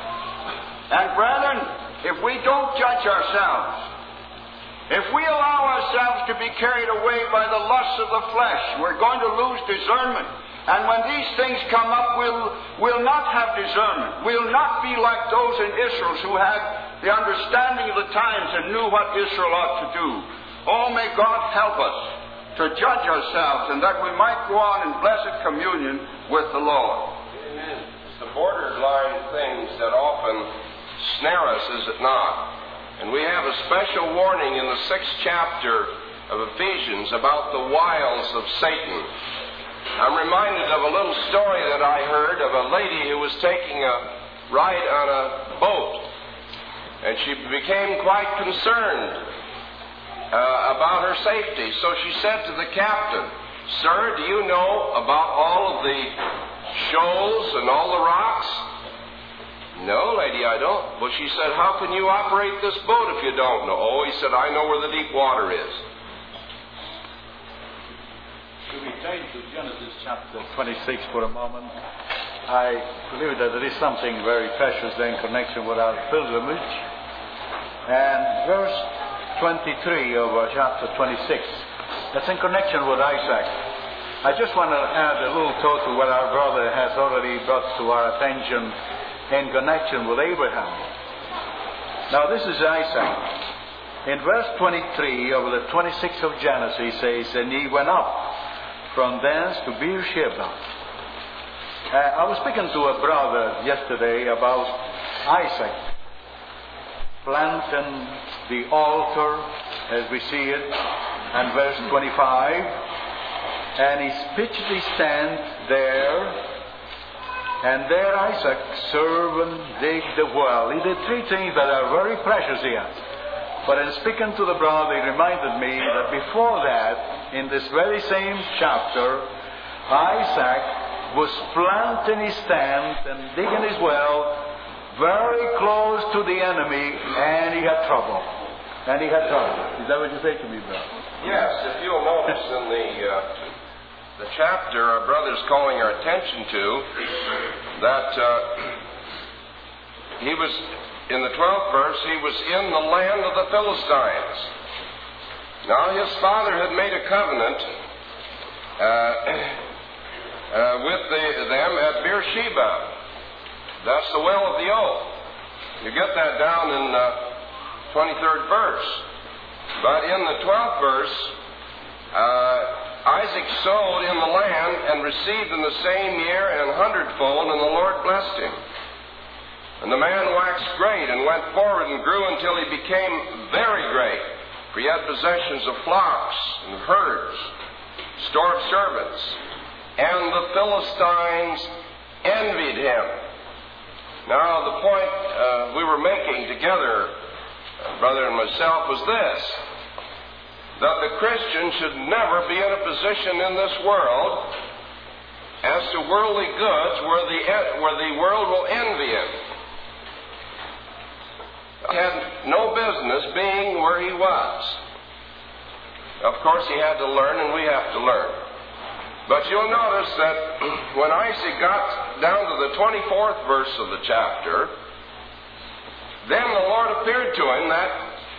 And brethren, if we don't judge ourselves, if we allow ourselves to be carried away by the lusts of the flesh, we're going to lose discernment. And when these things come up, we'll, we'll not have discernment. We'll not be like those in Israel who had the understanding of the times and knew what Israel ought to do. Oh, may God help us to judge ourselves, and that we might go on in blessed communion with the Lord. Amen. It's the borderline things that often snare us, is it not? And we have a special warning in the sixth chapter of Ephesians about the wiles of Satan. I'm reminded of a little story that I heard of a lady who was taking a ride on a boat. And she became quite concerned uh, about her safety. So she said to the captain, "Sir, do you know about all of the shoals and all the rocks?" "No, lady, I don't." Well, she said, "How can you operate this boat if you don't know?" "Oh," he said, "I know where the deep water is." Should we turn to Genesis chapter twenty-six for a moment? I believe that there is something very precious there in connection with our pilgrimage. And verse twenty-three of uh, chapter twenty-six, that's in connection with Isaac. I just want to add a little thought to what our brother has already brought to our attention in connection with Abraham. Now this is Isaac. In verse twenty-three of the twenty-sixth of Genesis, he says, "And he went up from thence to Beersheba." Uh, I was speaking to a brother yesterday about Isaac planting the altar as we see it, and verse twenty-five, "And he pitched his tent there, and there Isaac served and digged the well." He did three things that are very precious here. But in speaking to the brother, he reminded me that before that, in this very same chapter, Isaac was planting his tent and digging his well very close to the enemy, and he had trouble. And he had trouble. Is that what you say to me, brother? Yes, if you'll notice in the uh, the chapter our brother's calling our attention to, that uh, he was, in the twelfth verse, he was in the land of the Philistines. Now his father had made a covenant uh, uh, with the, them at Beersheba. That's the well of the oath. You get that down in the uh, twenty-third verse. But in the twelfth verse, uh, Isaac sowed in the land and received in the same year an hundredfold, and the Lord blessed him. And the man waxed great and went forward and grew until he became very great. For he had possessions of flocks and herds, store of servants. And the Philistines envied him. Now, the point uh, we were making together, uh, brother and myself, was this: that the Christian should never be in a position in this world as to worldly goods where the, where the world will envy him. He had no business being where he was. Of course, he had to learn, and we have to learn. But you'll notice that when Isaac got down to the twenty-fourth verse of the chapter, then the Lord appeared to him that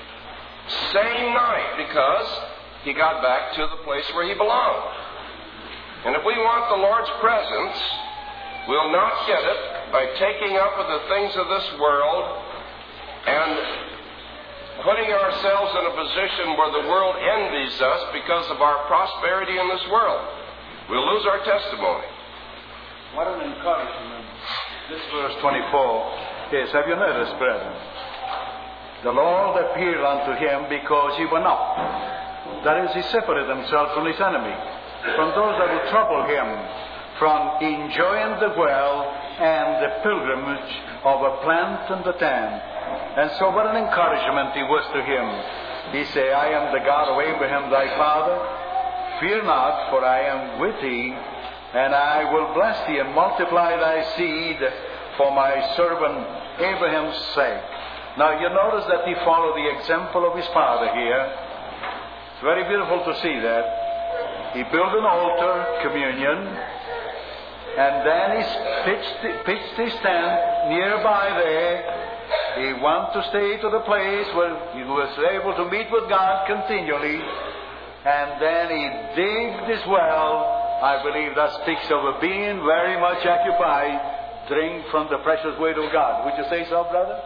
same night, because he got back to the place where he belonged. And if we want the Lord's presence, we'll not get it by taking up with the things of this world and putting ourselves in a position where the world envies us because of our prosperity in this world. We'll lose our testimony. What an encouragement. This verse twenty-four is, have you noticed, brethren? The Lord appeared unto him because he went up. That is, he separated himself from his enemy, from those that would trouble him, from enjoying the well and the pilgrimage of a plant and the tent. And so what an encouragement he was to him. He said, I am the God of Abraham thy father. Fear not, for I am with thee, and I will bless thee and multiply thy seed for my servant Abraham's sake. Now you notice that he followed the example of his father here. It's very beautiful to see that. He built an altar, communion, and then he pitched, pitched his tent nearby there. He went to stay to the place where he was able to meet with God continually. And then he digged his well. I believe that speaks of a being very much occupied, drink from the precious weight of God. Would you say so, brother?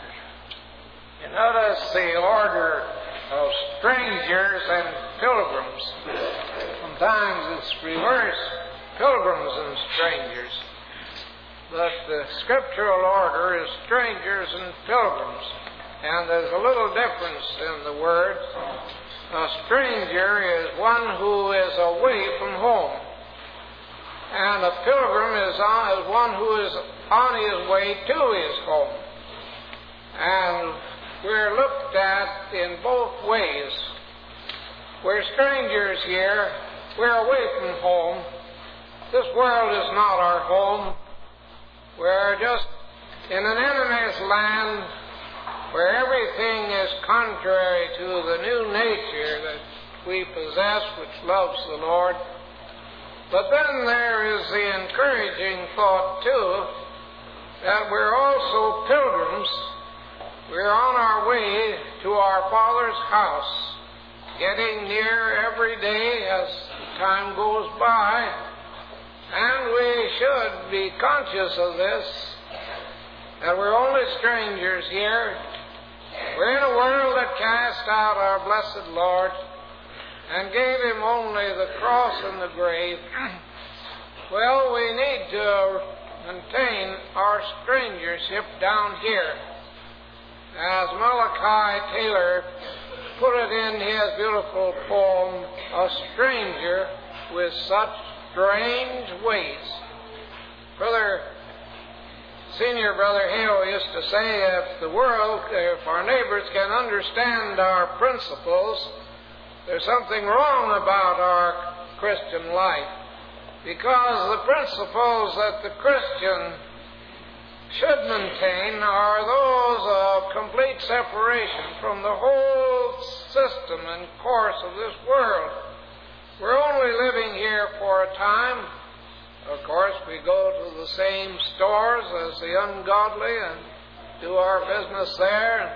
You notice the order of strangers and pilgrims. Sometimes it's reversed, pilgrims and strangers. But the scriptural order is strangers and pilgrims. And there's a little difference in the words. A stranger is one who is away from home. And a pilgrim is, on, is one who is on his way to his home. And we're looked at in both ways. We're strangers here. We're away from home. This world is not our home. We're just in an enemy's land where everything is contrary to the new nature that we possess, which loves the Lord. But then there is the encouraging thought, too, that we're also pilgrims. We're on our way to our Father's house, getting near every day as time goes by. And we should be conscious of this, that we're only strangers here. We're in a world that cast out our blessed Lord and gave him only the cross and the grave. Well, we need to maintain our strangership down here. As Malachi Taylor put it in his beautiful poem, A Stranger with Such Strange Ways. Brother Senior Brother Hale used to say, if the world, if our neighbors can understand our principles, there's something wrong about our Christian life. Because the principles that the Christian should maintain are those of complete separation from the whole system and course of this world. We're only living here for a time. Of course, we go to the same stores as the ungodly and do our business there.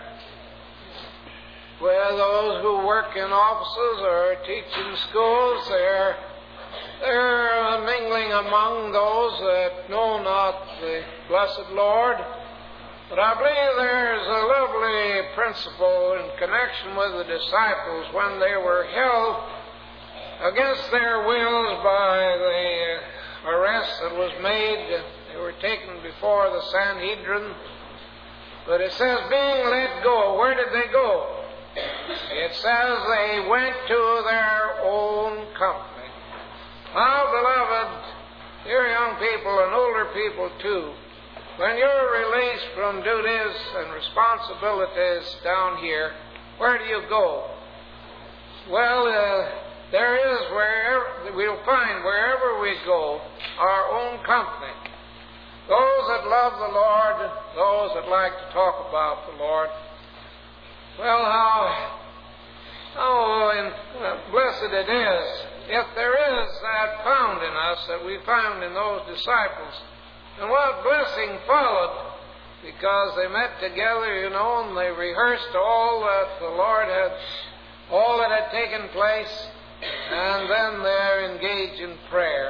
Where those who work in offices or teaching schools, they're, they're mingling among those that know not the blessed Lord. But I believe there's a lovely principle in connection with the disciples when they were held against their wills by the arrest that was made. They were taken before the Sanhedrin. But it says, being let go, where did they go? It says they went to their own company. Now, beloved, dear young people and older people too, when you're released from duties and responsibilities down here, where do you go? Well, uh, there is wherever, we'll find wherever we go, our own company. Those that love the Lord, those that like to talk about the Lord. Well, how, how uh, blessed it is if there is that found in us that we found in those disciples. And what blessing followed, because they met together, you know, and they rehearsed all that the Lord had, all that had taken place, and then they're engaged in prayer.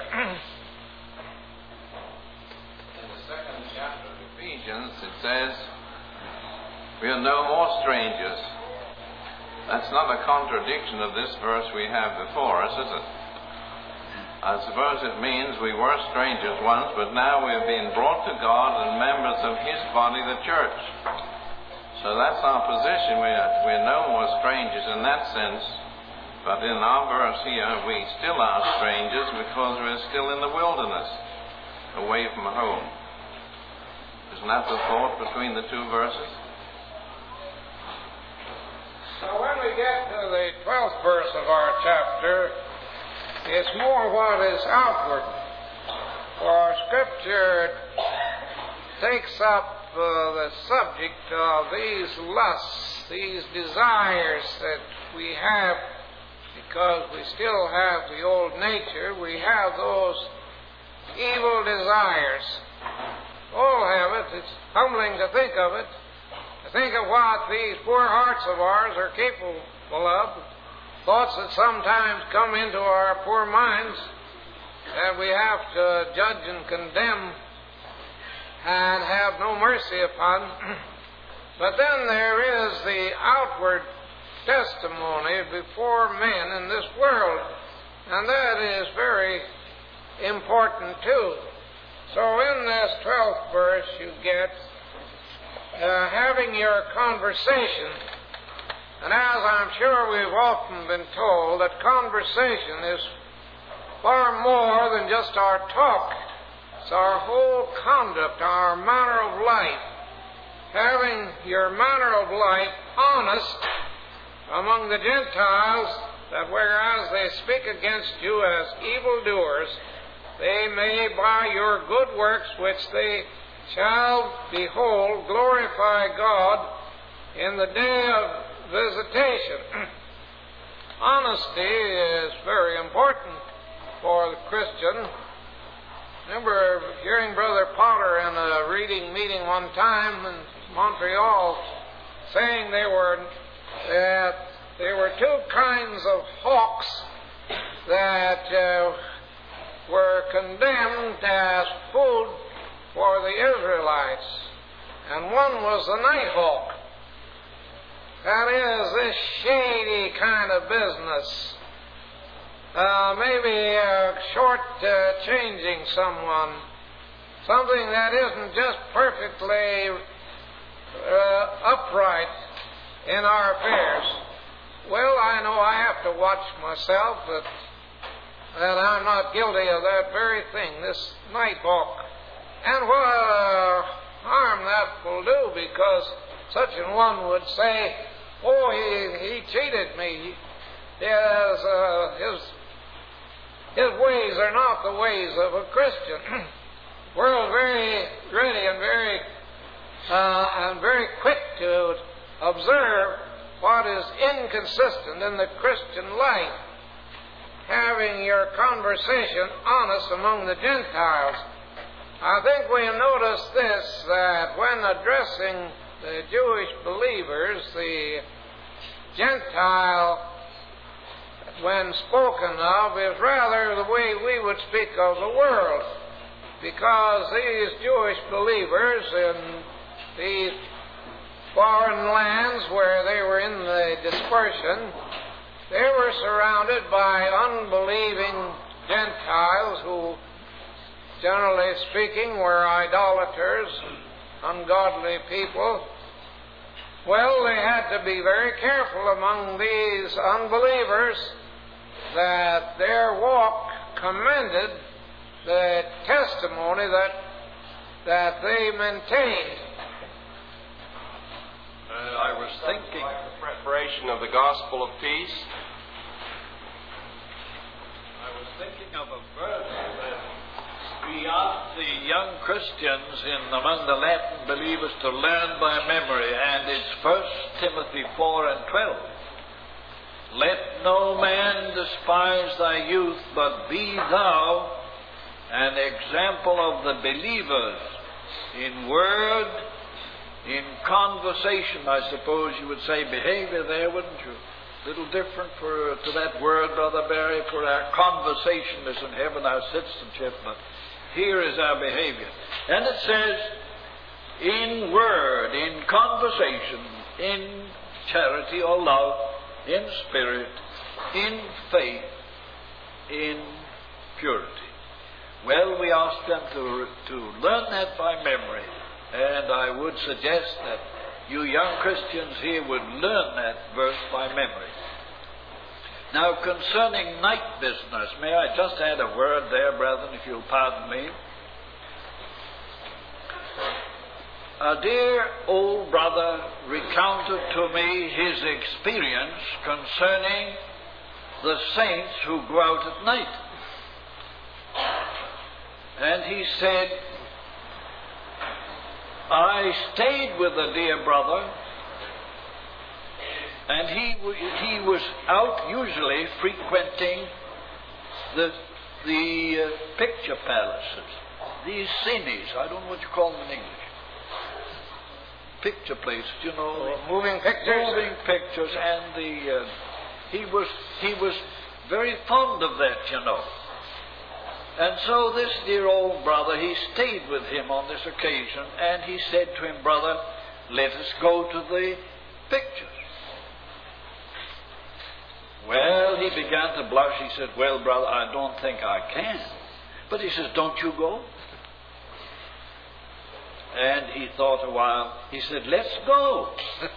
In the second chapter of Ephesians, it says, we are no more strangers. That's not a contradiction of this verse we have before us, is it? I suppose it means we were strangers once, but now we've been brought to God and members of His body, the church. So that's our position. We're, we're no more strangers in that sense. But in our verse here, we still are strangers because we're still in the wilderness, away from home. Isn't that the thought between the two verses? So when we get to the twelfth verse of our chapter, it's more what is outward. For Scripture takes up uh, the subject of these lusts, these desires that we have, because we still have the old nature. We have those evil desires. All have it. It's humbling to think of it. To think of what these poor hearts of ours are capable of. Thoughts that sometimes come into our poor minds that we have to judge and condemn and have no mercy upon. But then there is the outward testimony before men in this world, and that is very important too. So in this twelfth verse you get uh, having your conversation. And as I'm sure we've often been told, that conversation is far more than just our talk. It's our whole conduct, our manner of life. Having your manner of life honest among the Gentiles, that whereas they speak against you as evildoers, they may by your good works which they shall behold glorify God in the day of visitation. Honesty is very important for the Christian. I remember hearing Brother Potter in a reading meeting one time in Montreal saying they were that there were two kinds of hawks that uh, were condemned as food for the Israelites, and one was the night hawk. That is this shady kind of business. Uh, maybe uh, short uh, changing someone. Something that isn't just perfectly uh, upright in our affairs. Well, I know I have to watch myself that, that I'm not guilty of that very thing, this night hawk. And what uh, harm that will do, because such an one would say, oh, he, he cheated me. Yes, uh, his, his ways are not the ways of a Christian. The world is very ready and very uh, and very quick to observe what is inconsistent in the Christian life, having your conversation honest among the Gentiles. I think we notice this, that when addressing the Jewish believers, the Gentile, when spoken of, is rather the way we would speak of the world, because these Jewish believers in these foreign lands where they were in the dispersion, they were surrounded by unbelieving Gentiles who, generally speaking, were idolaters, ungodly people. Well, they had to be very careful among these unbelievers that their walk commended the testimony that that they maintained. Uh, I was thinking like the preparation of the gospel of peace. I was thinking of a verse that we asked the young Christians in among the Latin believers to learn by memory, and it's First Timothy four and twelve. Let no man despise thy youth, but be thou an example of the believers in word, in conversation, I suppose you would say behavior there, wouldn't you? A little different for to that word, Brother Barry, for our conversation is in heaven, our citizenship, but here is our behavior. And it says, in word, in conversation, in charity or love, in spirit, in faith, in purity. Well, we ask them to, to learn that by memory. And I would suggest that you young Christians here would learn that verse by memory. Now, concerning night business, may I just add a word there, brethren, if you'll pardon me? A dear old brother recounted to me his experience concerning the saints who go out at night. And he said, I stayed with a dear brother, and he he was out usually frequenting the the uh, picture palaces, these cines. I don't know what you call them in English. Picture places, you know, oh, moving pictures. Moving pictures, and the uh, he was he was very fond of that, you know. And so this dear old brother, he stayed with him on this occasion, and he said to him, brother, let us go to the pictures. Well, he began to blush. He said, well, brother, I don't think I can. But he says, don't you go? And he thought a while. He said, let's go.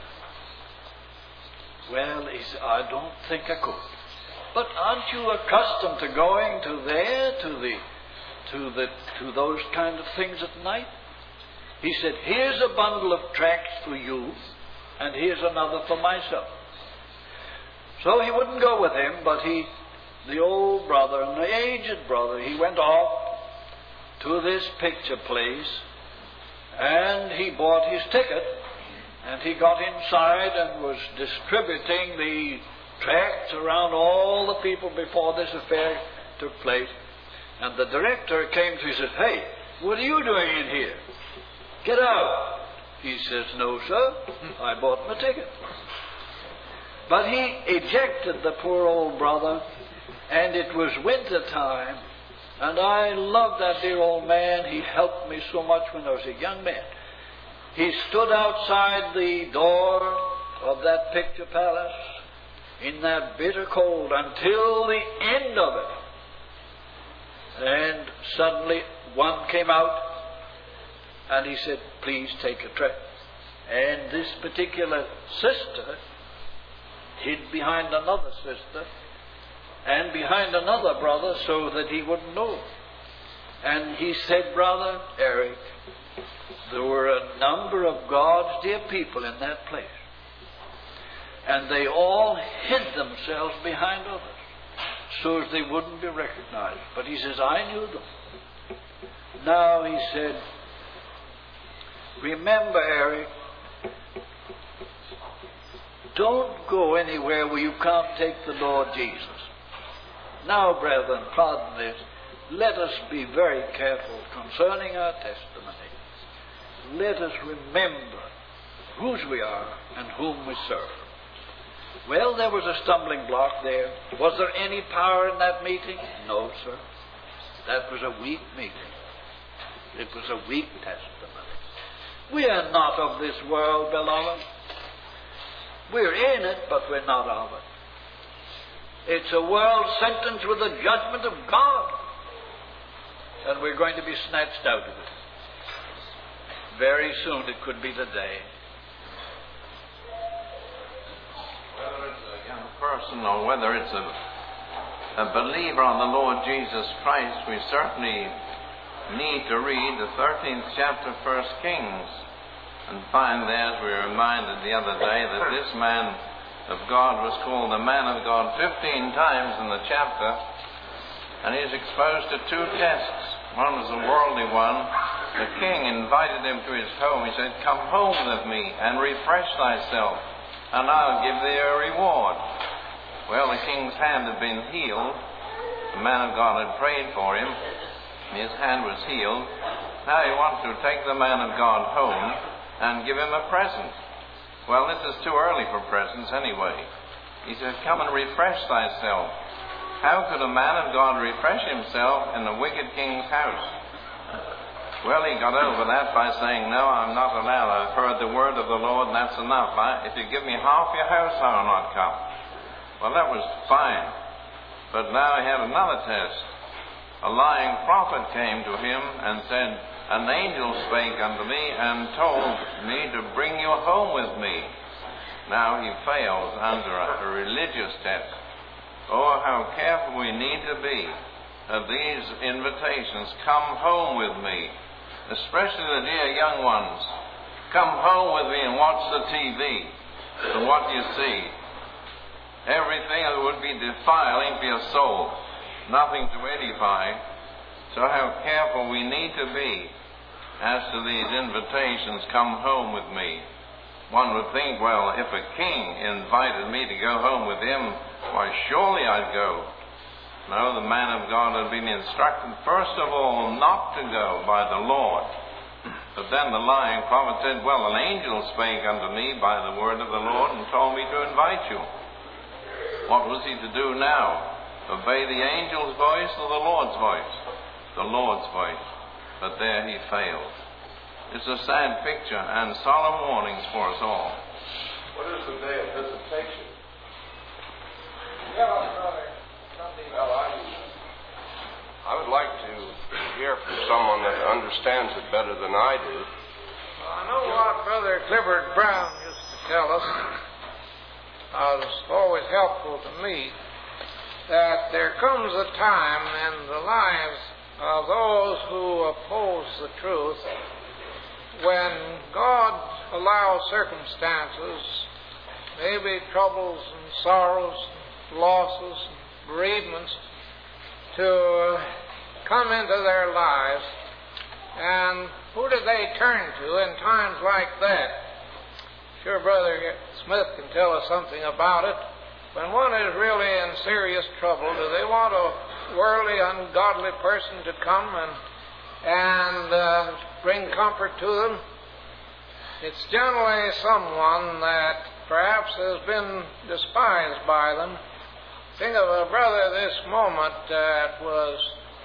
Well, he said, I don't think I could. But aren't you accustomed to going to there, to the, to the, to those kind of things at night? He said, here's a bundle of tracts for you, and here's another for myself. So he wouldn't go with him, but he, the old brother, and the aged brother, he went off to this picture place, and he bought his ticket, and he got inside and was distributing the tracts around all the people before this affair took place. And the director came to him and said, hey, what are you doing in here? Get out. He says, no, sir, I bought my ticket. But he ejected the poor old brother, and it was winter time, and I loved that dear old man. He helped me so much when I was a young man. He stood outside the door of that picture palace in that bitter cold until the end of it. And suddenly one came out, and he said, please take a tract. And this particular sister hid behind another sister and behind another brother so that he wouldn't know. And he said, Brother Eric, there were a number of God's dear people in that place, and they all hid themselves behind others so as they wouldn't be recognized. But he says, I knew them. Now, he said, remember, Eric, Don't go anywhere where you can't take the Lord Jesus. Now, brethren, pardon this, let us be very careful concerning our testimony. Let us remember whose we are and whom we serve. Well, there was a stumbling block there. Was there any power in that meeting? No, sir. That was a weak meeting. It was a weak testimony. We are not of this world, beloved. We're in it, but we're not of it. It's a world sentenced with the judgment of God. And we're going to be snatched out of it. Very soon it could be the day. Whether it's a young person or whether it's a, a believer on the Lord Jesus Christ, we certainly need to read the thirteenth chapter of First Kings and find there, as we were reminded the other day, that this man of God was called the man of God fifteen times in the chapter, and he's exposed to two tests. One was a worldly one. The king invited him to his home. He said, "Come home with me and refresh thyself, and I'll give thee a reward." Well, the king's hand had been healed. The man of God had prayed for him. His hand was healed. Now he wanted to take the man of God home and give him a present. Well, this is too early for presents anyway. He said, "Come and refresh thyself." How could a man of God refresh himself in the wicked king's house? Well, he got over that by saying, "No, I'm not allowed. I've heard the word of the Lord, and that's enough. I, if you give me half your house, I'll not come." Well, that was fine. But now he had another test. A lying prophet came to him and said, "An angel spake unto me and told me to bring you home with me." Now he fails under a religious test. Oh, how careful we need to be of these invitations. Come home with me. Especially the dear young ones. Come home with me and watch the T V. And what do you see? Everything that would be defiling for your soul. Nothing to edify. So how careful we need to be as to these invitations. Come home with me. One would think, well, if a king invited me to go home with him, why, surely I'd go. No, the man of God had been instructed, first of all, not to go by the Lord. But then the lying prophet said, "Well, an angel spake unto me by the word of the Lord and told me to invite you." What was he to do now? Obey the angel's voice or the Lord's voice? The Lord's voice. But there he failed. It's a sad picture and solemn warnings for us all. What is the day of visitation? Well, brother, Well, I, I would like to hear from someone that understands it better than I do. Well, I know what Brother Clifford Brown used to tell us. Uh, it was always helpful to me that there comes a time in the lives of those who oppose the truth when God allows circumstances, maybe troubles and sorrows, and losses, and bereavements, to come into their lives. And who do they turn to in times like that? Sure, Brother Smith can tell us something about it. When one is really in serious trouble, do they want a worldly, ungodly person to come and and uh, bring comfort to them? It's generally someone that perhaps has been despised by them. Think of a brother this moment that was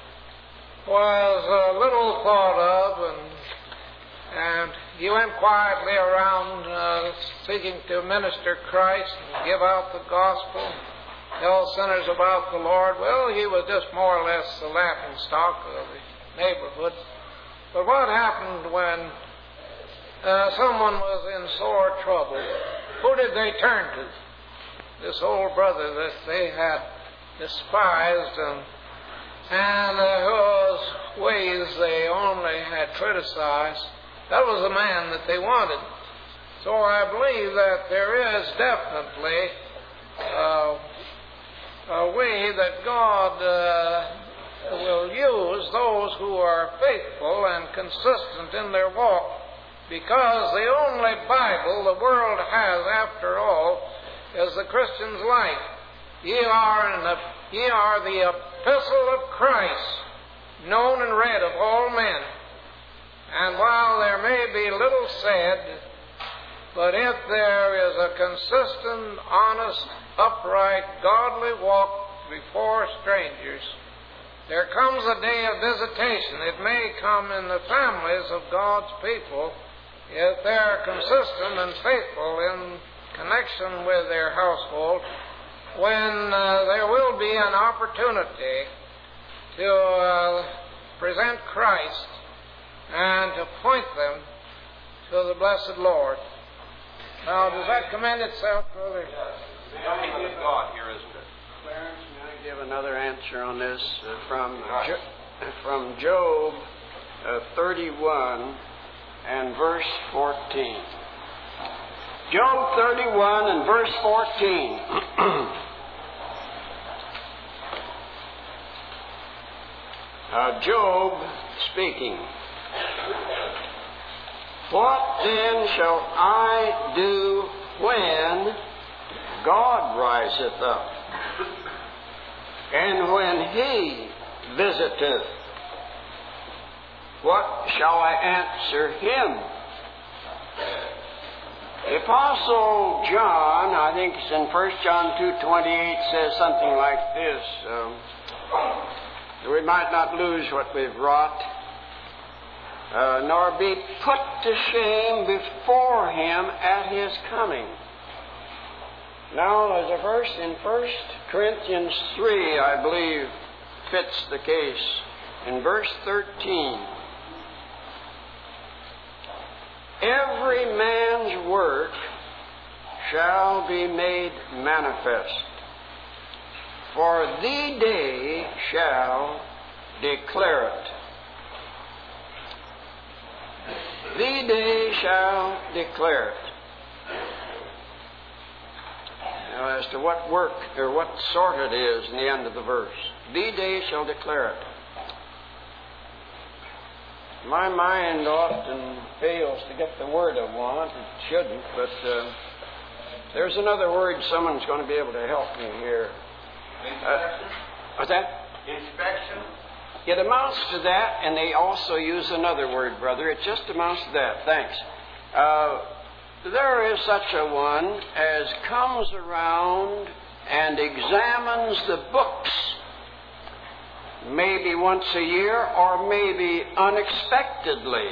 was a little thought of, and and he went quietly around uh, seeking to minister Christ and give out the gospel, tell sinners about the Lord. Well, he was just more or less the laughing stock of the neighborhood. But what happened when uh, someone was in sore trouble? Who did they turn to? This old brother that they had despised and and uh, whose ways they only had criticized. That was the man that they wanted. So I believe that there is definitely uh, a way that God uh, will use those who are faithful and consistent in their walk, because the only Bible the world has, after all, is the Christian's life. Ye are, an, ye are the epistle of Christ, known and read of all men. And while there may be little said, but if there is a consistent, honest, upright, godly walk before strangers, there comes a day of visitation. It may come in the families of God's people if they are consistent and faithful in connection with their household, when uh, there will be an opportunity to uh, present Christ and to point them to the blessed Lord. Now, does that commend itself, brother? Yes. It's God here, isn't it? Clarence, may I give another answer on this uh, from jo- from Job uh, thirty-one and verse fourteen. Job thirty-one and verse fourteen. uh, Job speaking. What then shall I do when God riseth up, and when He visiteth? What shall I answer Him? The Apostle John, I think it's in First John two twenty-eight, says something like this. Um, we might not lose what we've wrought, uh, nor be put to shame before Him at His coming. Now, there's a verse in First Corinthians three, I believe, fits the case. In verse thirteen, every man's work shall be made manifest, for the day shall declare it. The day shall declare it. Now, as to what work or what sort it is in the end of the verse, the day shall declare it. My mind often fails to get the word I want. It shouldn't, but uh, there's another word someone's going to be able to help me here. Inspection? Uh, what's that? Inspection? It amounts to that, and they also use another word, brother. It just amounts to that. Thanks. Uh, there is such a one as comes around and examines the books, maybe once a year or maybe unexpectedly,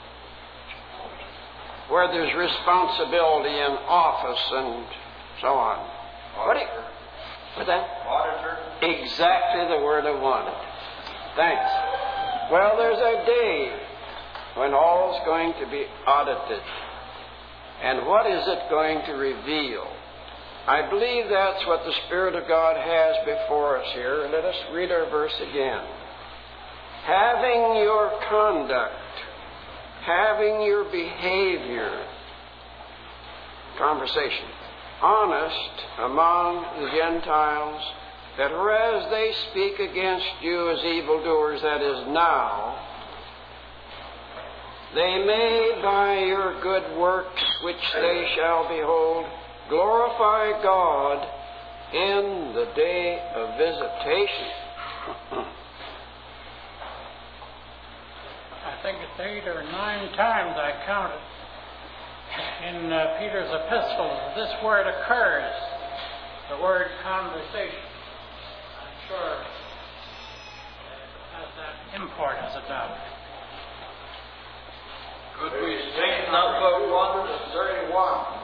where there's responsibility in office and so on. What do you, what's that? Auditor? Exactly the word I wanted. Thanks. Well, there's a day when all is going to be audited. And what is it going to reveal? I believe that's what the Spirit of God has before us here. Let us read our verse again. Having your conduct, having your behavior, conversation, honest among the Gentiles, that whereas they speak against you as evildoers, that is now, they may by your good works which they shall behold glorify God in the day of visitation. I think it's eight or nine times I counted in uh, Peter's epistle this word occurs, the word conversation. I'm sure it has that import as a doubt. Could we sing number one to thirty-one?